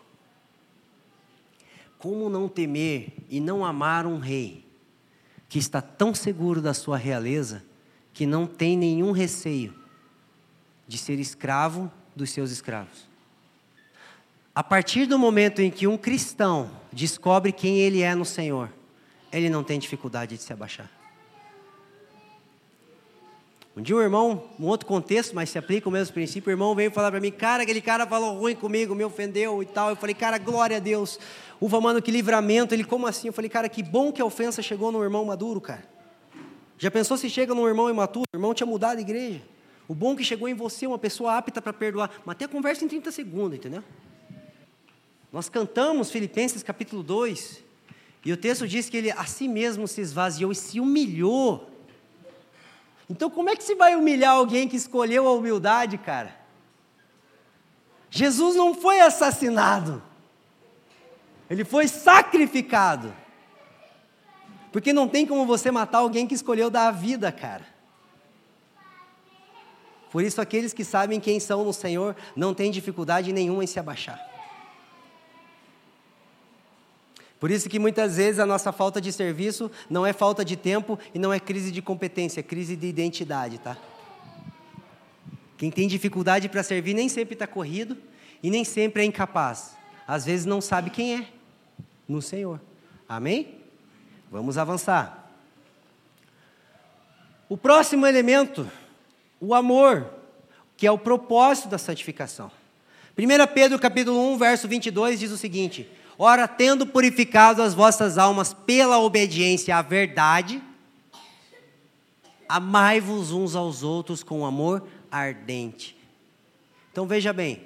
como não temer e não amar um rei que está tão seguro da sua realeza que não tem nenhum receio de ser escravo dos seus escravos? A partir do momento em que um cristão descobre quem ele é no Senhor, ele não tem dificuldade de se abaixar. Um dia um irmão, um outro contexto, mas se aplica o mesmo princípio, o irmão veio falar para mim: cara, aquele cara falou ruim comigo, me ofendeu e tal. Eu falei: cara, glória a Deus. Uva, mano, que livramento. Ele: como assim? Eu falei: cara, que bom que a ofensa chegou no irmão maduro, cara. Já pensou se chega num irmão imaturo? O irmão tinha mudado a igreja. O bom que chegou em você, uma pessoa apta para perdoar. Mas até a conversa em trinta segundos, entendeu? Nós cantamos Filipenses capítulo dois, e o texto diz que ele a si mesmo se esvaziou e se humilhou. Então como é que se vai humilhar alguém que escolheu a humildade, cara? Jesus não foi assassinado, ele foi sacrificado. Porque não tem como você matar alguém que escolheu dar a vida, cara. Por isso aqueles que sabem quem são no Senhor não têm dificuldade nenhuma em se abaixar. Por isso que muitas vezes a nossa falta de serviço não é falta de tempo e não é crise de competência, é crise de identidade, tá? Quem tem dificuldade para servir nem sempre está corrido e nem sempre é incapaz. Às vezes não sabe quem é no Senhor. Amém? Vamos avançar. O próximo elemento, o amor, que é o propósito da santificação. primeira Pedro capítulo um, verso vinte e dois diz o seguinte: ora, tendo purificado as vossas almas pela obediência à verdade, amai-vos uns aos outros com amor ardente. Então veja bem,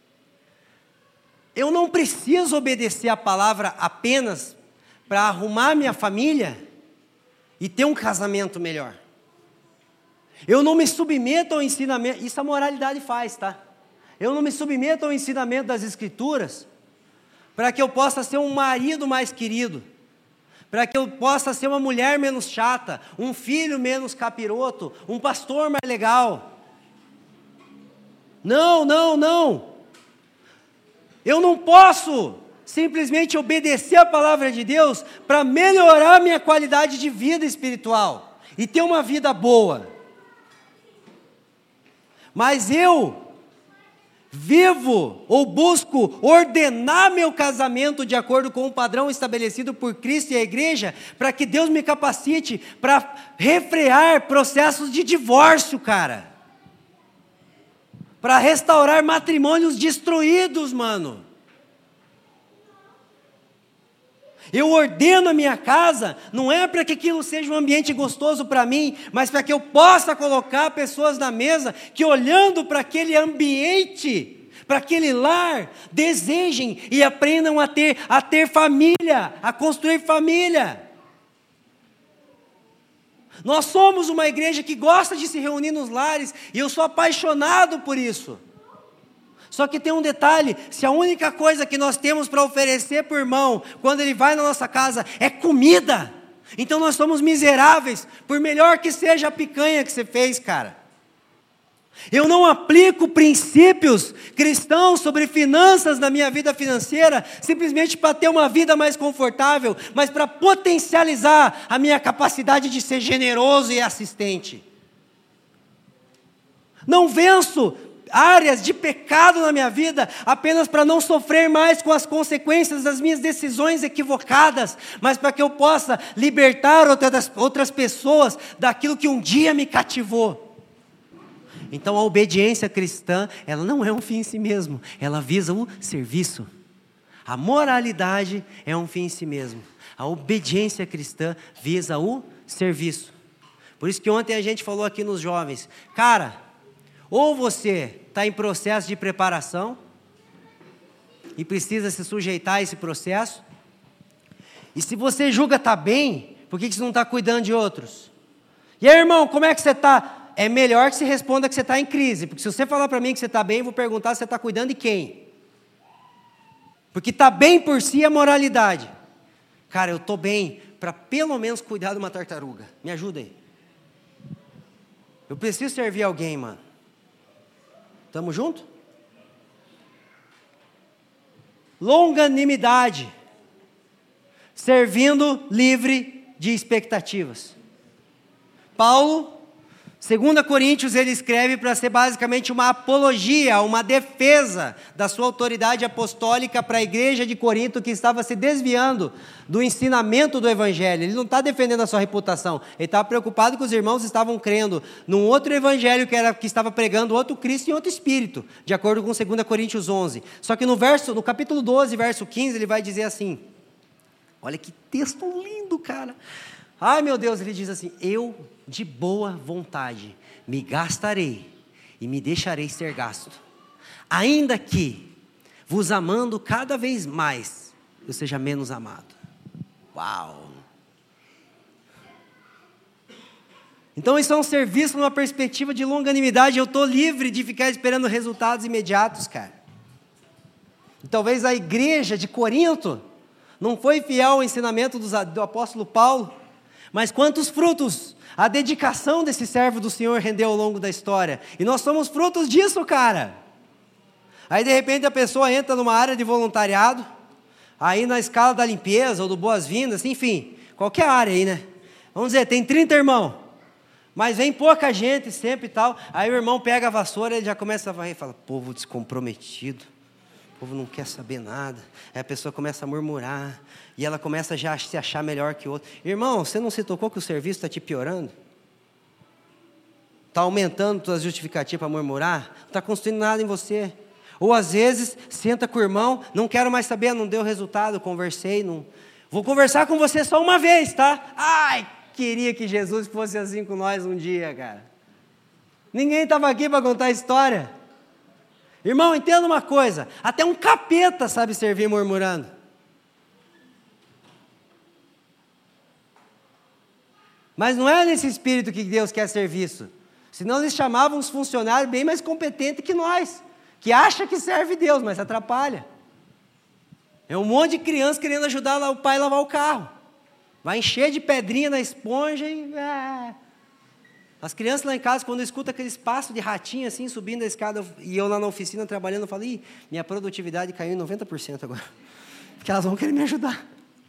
eu não preciso obedecer a palavra apenas para arrumar minha família e ter um casamento melhor. Eu não me submeto ao ensinamento, isso a moralidade faz, tá? Eu não me submeto ao ensinamento das Escrituras para que eu possa ser um marido mais querido, para que eu possa ser uma mulher menos chata, um filho menos capiroto, um pastor mais legal. Não, não, não. Eu não posso simplesmente obedecer a palavra de Deus para melhorar minha qualidade de vida espiritual e ter uma vida boa. Mas eu vivo ou busco ordenar meu casamento de acordo com o padrão estabelecido por Cristo e a igreja, para que Deus me capacite para refrear processos de divórcio, cara. Para restaurar matrimônios destruídos, mano. Eu ordeno a minha casa, não é para que aquilo seja um ambiente gostoso para mim, mas para que eu possa colocar pessoas na mesa que, olhando para aquele ambiente, para aquele lar, desejem e aprendam a ter, a ter família, a construir família. Nós somos uma igreja que gosta de se reunir nos lares, e eu sou apaixonado por isso. Só que tem um detalhe: se a única coisa que nós temos para oferecer para o irmão, quando ele vai na nossa casa, é comida, então nós somos miseráveis, por melhor que seja a picanha que você fez, cara. Eu não aplico princípios cristãos sobre finanças na minha vida financeira, simplesmente para ter uma vida mais confortável, mas para potencializar a minha capacidade de ser generoso e assistente. Não venço áreas de pecado na minha vida apenas para não sofrer mais com as consequências das minhas decisões equivocadas, mas para que eu possa libertar outras, outras pessoas daquilo que um dia me cativou. Então a obediência cristã, ela não é um fim em si mesmo, ela visa o serviço. A moralidade é um fim em si mesmo, a obediência cristã visa o serviço. Por isso que ontem a gente falou aqui nos jovens, cara, ou você está em processo de preparação, e precisa se sujeitar a esse processo? E se você julga estar bem, por que você não está cuidando de outros? E aí, irmão, como é que você está? É melhor que você responda que você está em crise, porque se você falar para mim que você está bem, eu vou perguntar se você está cuidando de quem? Porque estar bem por si é moralidade. Cara, eu estou bem para pelo menos cuidar de uma tartaruga. Me ajuda aí. Eu preciso servir alguém, mano. Tamo junto? Longanimidade. Servindo livre de expectativas. Paulo, segundo Coríntios, ele escreve para ser basicamente uma apologia, uma defesa da sua autoridade apostólica para a igreja de Corinto que estava se desviando do ensinamento do evangelho. Ele não está defendendo a sua reputação, ele estava preocupado que os irmãos estavam crendo num outro evangelho que, era, que estava pregando outro Cristo e outro Espírito, de acordo com dois Coríntios onze. Só que no, verso, no capítulo doze, verso quinze, ele vai dizer assim, olha que texto lindo, cara. Ai meu Deus, ele diz assim, eu de boa vontade me gastarei e me deixarei ser gasto, ainda que vos amando cada vez mais, eu seja menos amado. Uau! Então isso é um serviço numa perspectiva de longanimidade. Eu estou livre de ficar esperando resultados imediatos, cara. E talvez a igreja de Corinto não foi fiel ao ensinamento do apóstolo Paulo, mas quantos frutos a dedicação desse servo do Senhor rendeu ao longo da história. E nós somos frutos disso, cara. Aí de repente a pessoa entra numa área de voluntariado, aí na escala da limpeza ou do boas-vindas, enfim, qualquer área aí, né? Vamos dizer, tem trinta irmãos, mas vem pouca gente sempre e tal. Aí o irmão pega a vassoura e ele já começa a varrer e fala, povo descomprometido, o povo não quer saber nada. Aí a pessoa começa a murmurar, e ela começa já a se achar melhor que o outro. Irmão, você não se tocou que o serviço está te piorando? Está aumentando suas justificativas para murmurar? Não está construindo nada em você. Ou às vezes, senta com o irmão, não quero mais saber, não deu resultado, conversei, não... vou conversar com você só uma vez, tá? Ai, queria que Jesus fosse assim com nós um dia, cara. Ninguém estava aqui para contar a história. Irmão, entenda uma coisa, até um capeta sabe servir murmurando. Mas não é nesse espírito que Deus quer serviço. Senão eles chamavam uns funcionários bem mais competentes que nós, que acha que serve Deus, mas atrapalha. É um monte de criança querendo ajudar lá o pai a lavar o carro. Vai encher de pedrinha na esponja e... Ah. As crianças lá em casa, quando escutam aqueles passos de ratinho assim, subindo a escada, e eu lá na oficina trabalhando, eu falo, ih, minha produtividade caiu em noventa por cento agora. Porque elas vão querer me ajudar.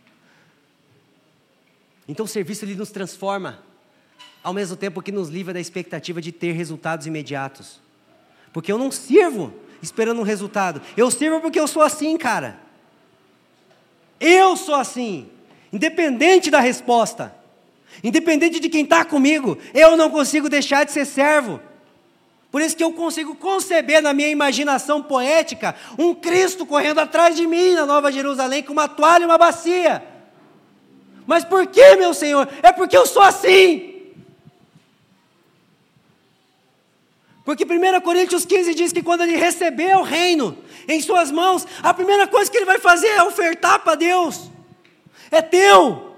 Então o serviço ele nos transforma, ao mesmo tempo que nos livra da expectativa de ter resultados imediatos. Porque eu não sirvo esperando um resultado, eu sirvo porque eu sou assim, cara. Eu sou assim, independente da resposta, independente de quem está comigo, eu não consigo deixar de ser servo. Por isso que eu consigo conceber na minha imaginação poética, um Cristo correndo atrás de mim na Nova Jerusalém com uma toalha e uma bacia. Mas por que, meu Senhor? É porque eu sou assim. Porque primeira Coríntios quinze diz que quando ele receber o reino em suas mãos, a primeira coisa que ele vai fazer é ofertar para Deus. É teu.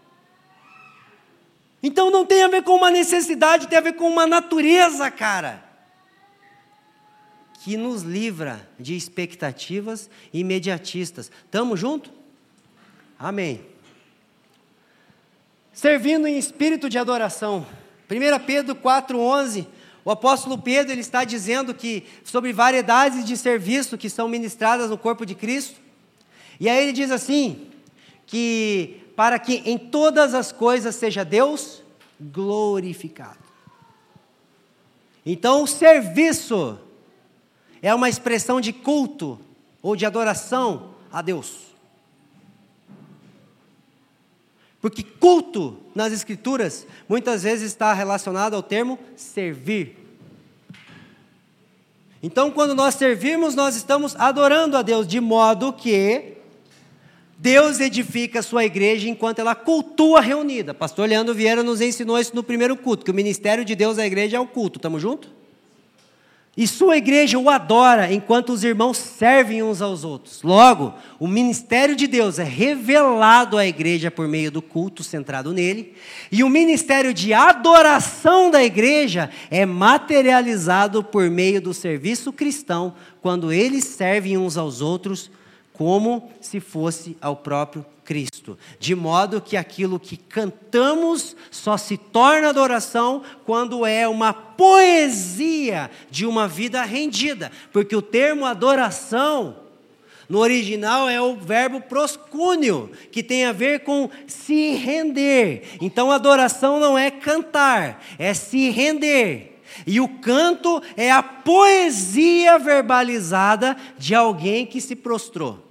Então não tem a ver com uma necessidade, tem a ver com uma natureza, cara, que nos livra de expectativas imediatistas. Estamos juntos? Amém. Servindo em espírito de adoração. primeira Pedro quatro, onze, o apóstolo Pedro ele está dizendo que sobre variedades de serviço que são ministradas no corpo de Cristo. E aí ele diz assim, que para que em todas as coisas seja Deus glorificado. Então o serviço é uma expressão de culto ou de adoração a Deus. Porque culto, nas Escrituras, muitas vezes está relacionado ao termo servir. Então, quando nós servirmos, nós estamos adorando a Deus, de modo que Deus edifica a sua igreja enquanto ela cultua reunida. Pastor Leandro Vieira nos ensinou isso no primeiro culto, que o ministério de Deus à igreja é o culto. Estamos juntos? E sua igreja o adora enquanto os irmãos servem uns aos outros. Logo, o ministério de Deus é revelado à igreja por meio do culto centrado nele. E o ministério de adoração da igreja é materializado por meio do serviço cristão, quando eles servem uns aos outros como se fosse ao próprio Cristo. De modo que aquilo que cantamos só se torna adoração quando é uma poesia de uma vida rendida. Porque o termo adoração, no original, é o verbo proscúnio, que tem a ver com se render. Então, adoração não é cantar, é se render. E o canto é a poesia verbalizada de alguém que se prostrou.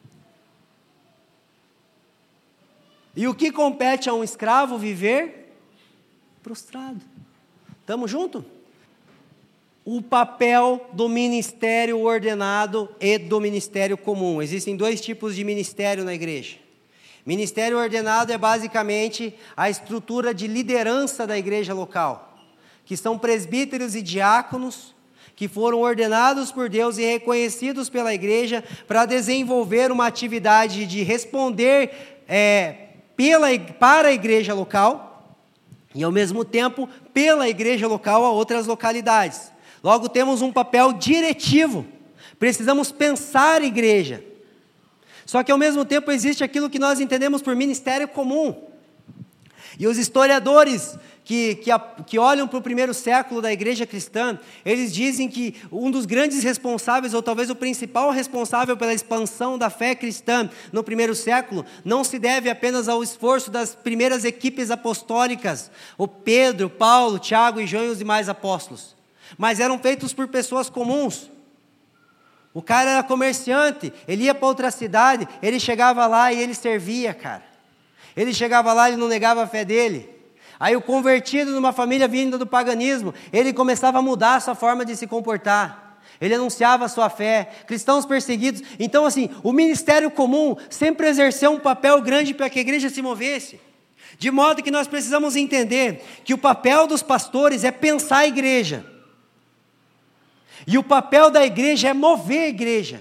E o que compete a um escravo viver? Prostrado. Estamos juntos? O papel do ministério ordenado e do ministério comum. Existem dois tipos de ministério na igreja. Ministério ordenado é basicamente a estrutura de liderança da igreja local, que são presbíteros e diáconos, que foram ordenados por Deus e reconhecidos pela igreja para desenvolver uma atividade de responder é, pela, para a igreja local e, ao mesmo tempo, pela igreja local a outras localidades. Logo, temos um papel diretivo. Precisamos pensar igreja. Só que, ao mesmo tempo, existe aquilo que nós entendemos por ministério comum. E os historiadores que, que, que olham para o primeiro século da igreja cristã, eles dizem que um dos grandes responsáveis, ou talvez o principal responsável pela expansão da fé cristã no primeiro século, não se deve apenas ao esforço das primeiras equipes apostólicas, o Pedro, Paulo, Tiago e João e os demais apóstolos, mas eram feitos por pessoas comuns. O cara era comerciante, ele ia para outra cidade, ele chegava lá e ele servia, cara. Ele chegava lá e ele não negava a fé dele. Aí o convertido numa família vinda do paganismo, ele começava a mudar a sua forma de se comportar. Ele anunciava a sua fé. Cristãos perseguidos. Então, assim, o ministério comum sempre exerceu um papel grande para que a igreja se movesse. De modo que nós precisamos entender que o papel dos pastores é pensar a igreja. E o papel da igreja é mover a igreja.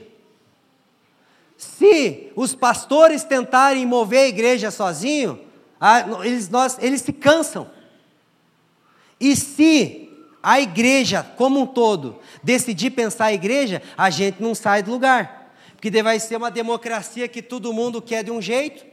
Se os pastores tentarem mover a igreja sozinhos, eles, nós, eles se cansam. E se a igreja como um todo decidir pensar a igreja, a gente não sai do lugar. Porque vai ser uma democracia que todo mundo quer de um jeito.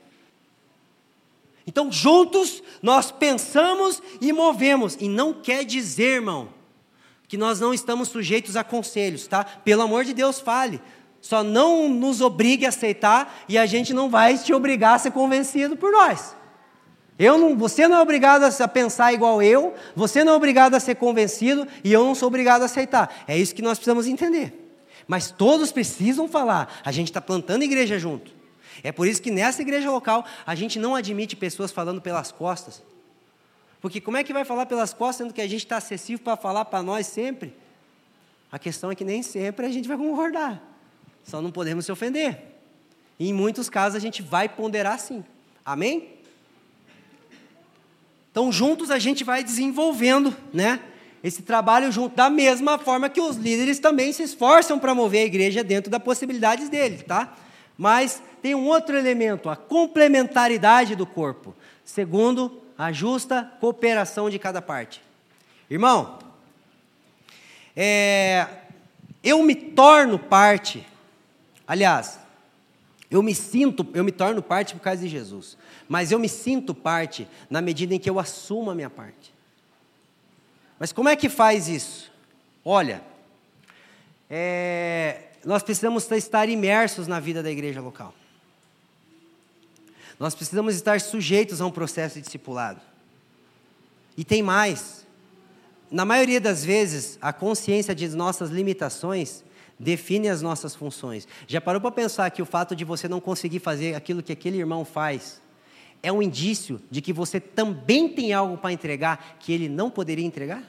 Então, juntos, nós pensamos e movemos. E não quer dizer, irmão, que nós não estamos sujeitos a conselhos, tá? Pelo amor de Deus, fale. Só não nos obrigue a aceitar e a gente não vai te obrigar a ser convencido por nós. Eu não, você não é obrigado a pensar igual eu, você não é obrigado a ser convencido e eu não sou obrigado a aceitar. É isso que nós precisamos entender. Mas todos precisam falar, a gente está plantando igreja junto. É por isso que nessa igreja local a gente não admite pessoas falando pelas costas. Porque como é que vai falar pelas costas sendo que a gente está acessível para falar para nós sempre? A questão é que nem sempre a gente vai concordar. Só não podemos se ofender. E em muitos casos a gente vai ponderar sim. Amém? Então juntos a gente vai desenvolvendo, né, esse trabalho junto, da mesma forma que os líderes também se esforçam para mover a igreja dentro das possibilidades deles, tá? Mas tem um outro elemento, a complementaridade do corpo, segundo a justa cooperação de cada parte. Irmão, é, eu me torno parte, aliás, eu me sinto, eu me torno parte por causa de Jesus, mas eu me sinto parte na medida em que eu assumo a minha parte. Mas como é que faz isso? Olha, é, nós precisamos estar imersos na vida da igreja local. Nós precisamos estar sujeitos a um processo de discipulado. E tem mais. Na maioria das vezes, a consciência de nossas limitações define as nossas funções. Já parou para pensar que o fato de você não conseguir fazer aquilo que aquele irmão faz é um indício de que você também tem algo para entregar que ele não poderia entregar?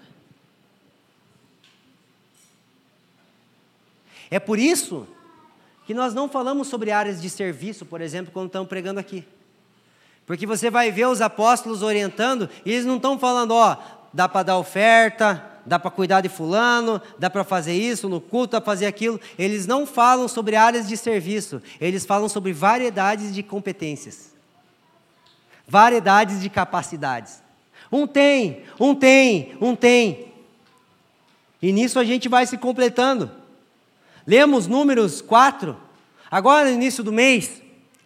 É por isso que nós não falamos sobre áreas de serviço, por exemplo, quando estamos pregando aqui. Porque você vai ver os apóstolos orientando, e eles não estão falando, ó, dá para dar oferta, dá para cuidar de fulano, dá para fazer isso, no culto, dá para fazer aquilo. Eles não falam sobre áreas de serviço, eles falam sobre variedades de competências, variedades de capacidades. Um tem, um tem, um tem. E nisso a gente vai se completando. Lemos Números quatro, agora no início do mês,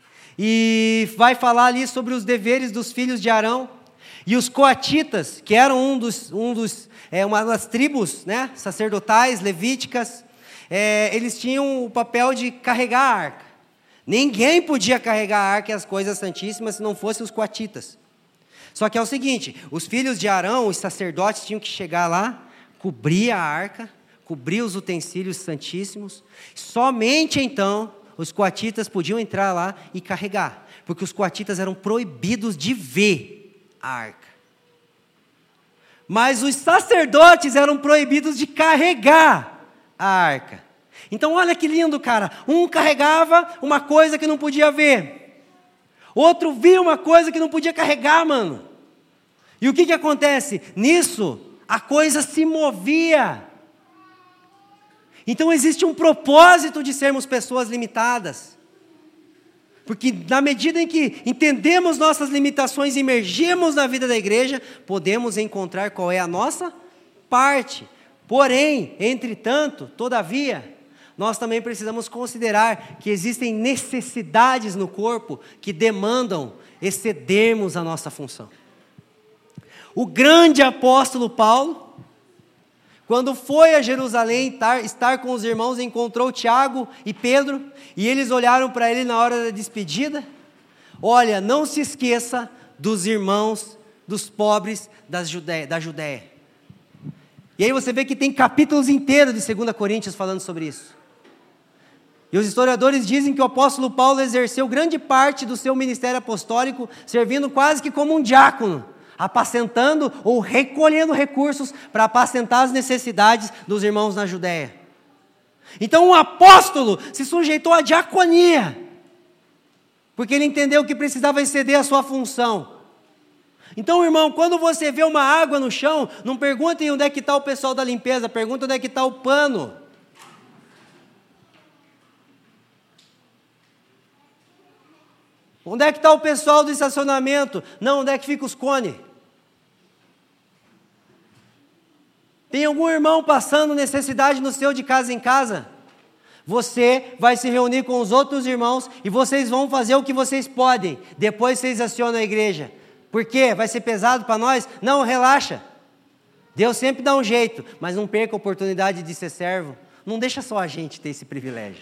e vai falar ali sobre os deveres dos filhos de Arão. E os coatitas, que eram um dos, um dos, é, uma das tribos, né, sacerdotais, levíticas, é, eles tinham o papel de carregar a arca. Ninguém podia carregar a arca e as coisas santíssimas se não fossem os coatitas. Só que é o seguinte, os filhos de Arão, os sacerdotes, tinham que chegar lá, cobrir a arca, cobrir os utensílios santíssimos. Somente então os coatitas podiam entrar lá e carregar, porque os coatitas eram proibidos de ver a arca. Mas os sacerdotes eram proibidos de carregar a arca. Então olha que lindo, cara. Um carregava uma coisa que não podia ver. Outro via uma coisa que não podia carregar, mano. E o que que acontece? Nisso, a coisa se movia. Então existe um propósito de sermos pessoas limitadas. Porque na medida em que entendemos nossas limitações e emergimos na vida da igreja, podemos encontrar qual é a nossa parte. Porém, entretanto, todavia, nós também precisamos considerar que existem necessidades no corpo que demandam excedermos a nossa função. O grande apóstolo Paulo, quando foi a Jerusalém estar com os irmãos, encontrou Tiago e Pedro, e eles olharam para ele na hora da despedida. Olha, não se esqueça dos irmãos, dos pobres da Judéia, da Judéia. E aí você vê que tem capítulos inteiros de Segunda Coríntios falando sobre isso. E os historiadores dizem que o apóstolo Paulo exerceu grande parte do seu ministério apostólico, servindo quase que como um diácono, apacentando ou recolhendo recursos para apacentar as necessidades dos irmãos na Judéia. Então um apóstolo se sujeitou à diaconia, porque ele entendeu que precisava exceder a sua função. Então, irmão, quando você vê uma água no chão, não perguntem onde é que está o pessoal da limpeza, pergunta onde é que está o pano. Onde é que está o pessoal do estacionamento? Não, onde é que fica os cones? Tem algum irmão passando necessidade no seu de casa em casa? Você vai se reunir com os outros irmãos e vocês vão fazer o que vocês podem. Depois vocês acionam a igreja. Por quê? Vai ser pesado para nós? Não, relaxa. Deus sempre dá um jeito, mas não perca a oportunidade de ser servo. Não deixa só a gente ter esse privilégio.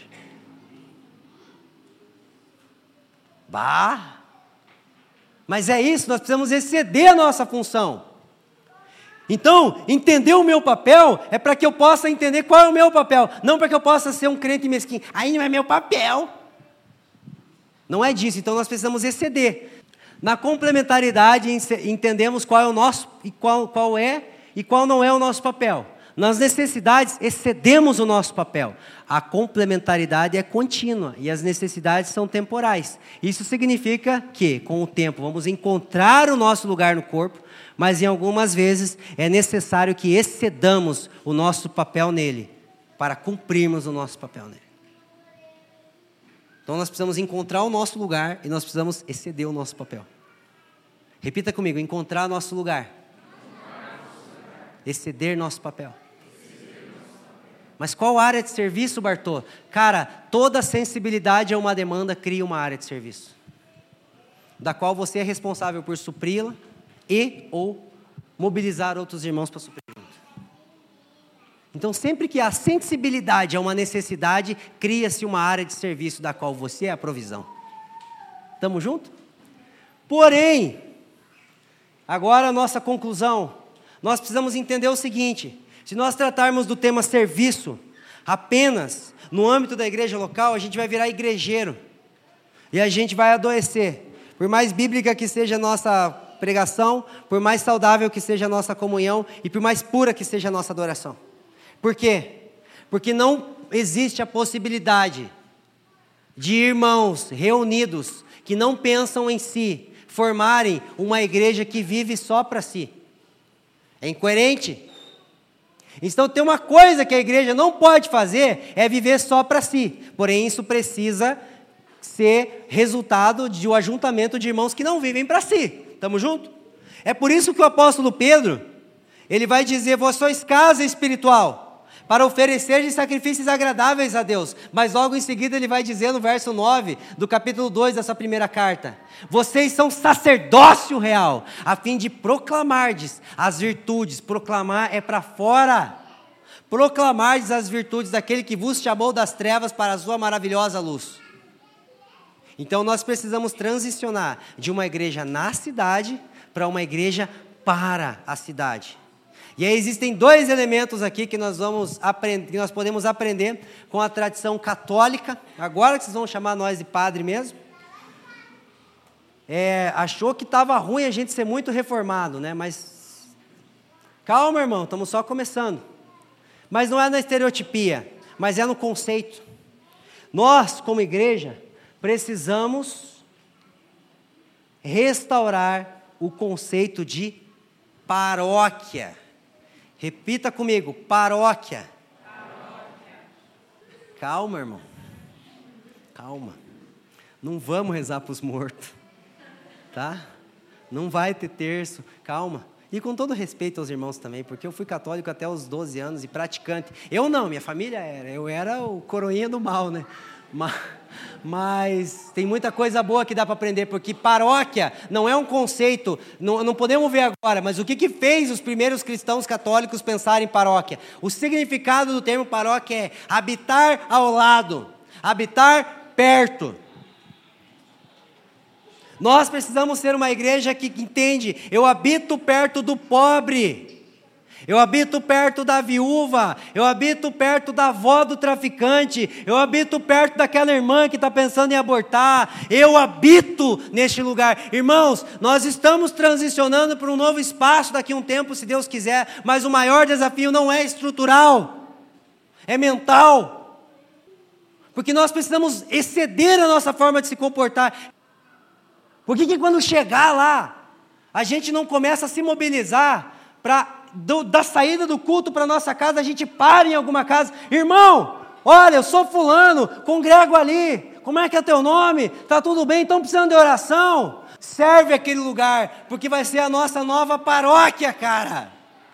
Bah! Mas é isso, nós precisamos exceder a nossa função. Então, entender o meu papel é para que eu possa entender qual é o meu papel, não para que eu possa ser um crente mesquinho. Aí não é meu papel. Não é disso, então nós precisamos exceder. Na complementaridade, entendemos qual é o nosso e qual, qual é e qual não é o nosso papel. Nas necessidades, excedemos o nosso papel. A complementaridade é contínua e as necessidades são temporais. Isso significa que, com o tempo, vamos encontrar o nosso lugar no corpo, mas em algumas vezes é necessário que excedamos o nosso papel nele, para cumprirmos o nosso papel nele. Então nós precisamos encontrar o nosso lugar e nós precisamos exceder o nosso papel. Repita comigo, encontrar nosso lugar. Exceder nosso papel. Mas qual área de serviço, Bartô? Cara, toda sensibilidade a uma demanda cria uma área de serviço, da qual você é responsável por supri-la e ou mobilizar outros irmãos para suprir. Então, sempre que há sensibilidade a uma necessidade, cria-se uma área de serviço da qual você é a provisão. Estamos juntos? Porém, agora a nossa conclusão, nós precisamos entender o seguinte: se nós tratarmos do tema serviço apenas no âmbito da igreja local, a gente vai virar igrejeiro e a gente vai adoecer. Por mais bíblica que seja a nossa pregação, por mais saudável que seja a nossa comunhão e por mais pura que seja a nossa adoração. Por quê? Porque não existe a possibilidade de irmãos reunidos que não pensam em si formarem uma igreja que vive só para si. É incoerente. Então tem uma coisa que a igreja não pode fazer, é viver só para si. Porém, isso precisa ser resultado de um ajuntamento de irmãos que não vivem para si. Estamos juntos? É por isso que o apóstolo Pedro, ele vai dizer: vós sois casa espiritual, para oferecer de sacrifícios agradáveis a Deus. Mas logo em seguida ele vai dizer no verso nove, do capítulo dois dessa primeira carta: vocês são sacerdócio real, a fim de proclamardes as virtudes. Proclamar é para fora. Proclamardes as virtudes daquele que vos chamou das trevas para a sua maravilhosa luz. Então nós precisamos transicionar de uma igreja na cidade para uma igreja para a cidade. E aí existem dois elementos aqui que nós vamos aprender, que nós podemos aprender com a tradição católica. Agora que vocês vão chamar nós de padre mesmo. É, achou que estava ruim a gente ser muito reformado, né? Mas calma, irmão, estamos só começando. Mas não é na estereotipia, mas é no conceito. Nós, como igreja, precisamos restaurar o conceito de paróquia. Repita comigo: paróquia. Paróquia. Calma, irmão. Calma. Não vamos rezar para os mortos, tá? Não vai ter terço. Calma. E com todo respeito aos irmãos também, porque eu fui católico até os doze anos e praticante. Eu não, minha família era. Eu era o coroinha do mal, né? Mas, mas tem muita coisa boa que dá para aprender, porque paróquia não é um conceito, não, não podemos ver agora, mas o que, que fez os primeiros cristãos católicos pensarem em paróquia? O significado do termo paróquia é habitar ao lado, habitar perto. Nós precisamos ser uma igreja que entende: eu habito perto do pobre, eu habito perto da viúva, eu habito perto da avó do traficante, eu habito perto daquela irmã que está pensando em abortar, eu habito neste lugar. Irmãos, nós estamos transicionando para um novo espaço daqui a um tempo, se Deus quiser, mas o maior desafio não é estrutural, é mental, porque nós precisamos exceder a nossa forma de se comportar. Por que que quando chegar lá, a gente não começa a se mobilizar para... Do, da saída do culto para a nossa casa, a gente para em alguma casa: irmão, olha, eu sou fulano, congrego ali, como é que é teu nome? Está tudo bem? Estão precisando de oração? Serve aquele lugar, porque vai ser a nossa nova paróquia, cara.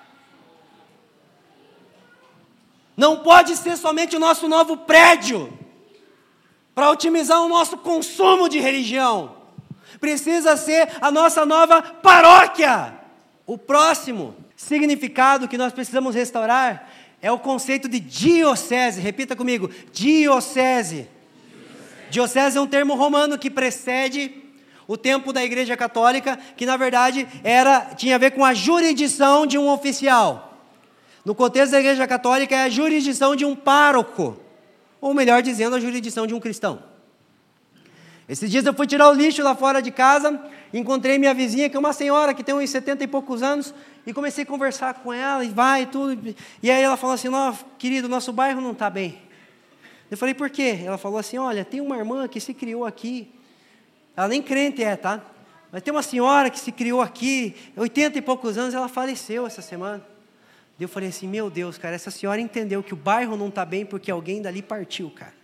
Não pode ser somente o nosso novo prédio, para otimizar o nosso consumo de religião. Precisa ser a nossa nova paróquia. O próximo significado que nós precisamos restaurar é o conceito de diocese. Repita comigo: diocese. Diocese, diocese é um termo romano que precede o tempo da Igreja Católica, que na verdade era, tinha a ver com a jurisdição de um oficial. No contexto da Igreja Católica é a jurisdição de um pároco, ou melhor dizendo, a jurisdição de um cristão. Esses dias eu fui tirar o lixo lá fora de casa, encontrei minha vizinha, que é uma senhora que tem uns setenta e poucos anos, e comecei a conversar com ela, e vai, e tudo. E aí ela falou assim: não, querido, nosso bairro não está bem. Eu falei: por quê? Ela falou assim: olha, tem uma irmã que se criou aqui, ela nem crente é, tá? Mas tem uma senhora que se criou aqui, oitenta e poucos anos, ela faleceu essa semana. Eu falei assim: meu Deus, cara, essa senhora entendeu que o bairro não está bem porque alguém dali partiu, cara.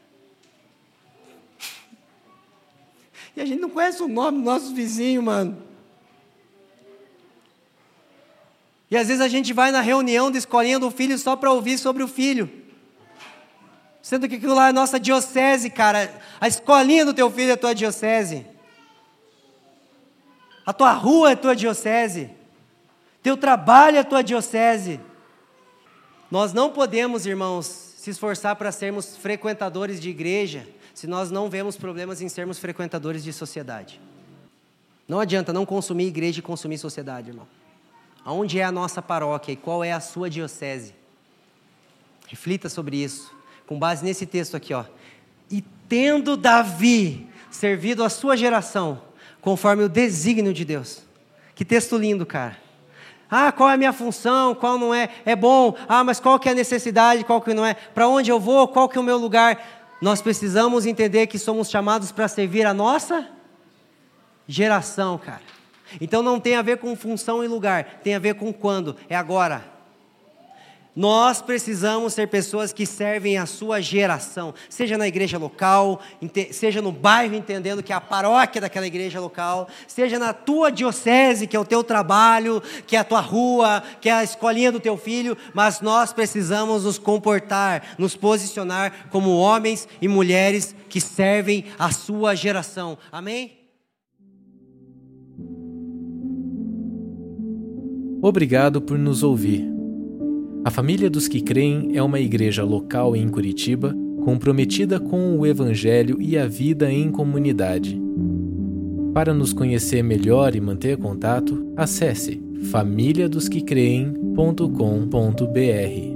E a gente não conhece o nome dos nossos vizinhos, mano. E às vezes a gente vai na reunião da escolinha do filho só para ouvir sobre o filho. Sendo que aquilo lá é nossa diocese, cara. A escolinha do teu filho é tua diocese. A tua rua é tua diocese. Teu trabalho é tua diocese. Nós não podemos, irmãos, se esforçar para sermos frequentadores de igreja se nós não vemos problemas em sermos frequentadores de sociedade. Não adianta não consumir igreja e consumir sociedade, irmão. Aonde é a nossa paróquia e qual é a sua diocese? Reflita sobre isso, com base nesse texto aqui, ó. E tendo Davi servido a sua geração, conforme o desígnio de Deus. Que texto lindo, cara. Ah, qual é a minha função, qual não é? É bom. Ah, mas qual que é a necessidade, qual que não é? Para onde eu vou, qual que é o meu lugar? Nós precisamos entender que somos chamados para servir a nossa geração, cara. Então não tem a ver com função e lugar, tem a ver com quando, é agora. Nós precisamos ser pessoas que servem a sua geração, seja na igreja local, seja no bairro, entendendo que é a paróquia daquela igreja local, seja na tua diocese, que é o teu trabalho, que é a tua rua, que é a escolinha do teu filho, mas nós precisamos nos comportar, nos posicionar como homens e mulheres que servem a sua geração. Amém? Obrigado por nos ouvir. A Família dos que Creem é uma igreja local em Curitiba, comprometida com o Evangelho e a vida em comunidade. Para nos conhecer melhor e manter contato, acesse família dos que creem ponto com ponto br.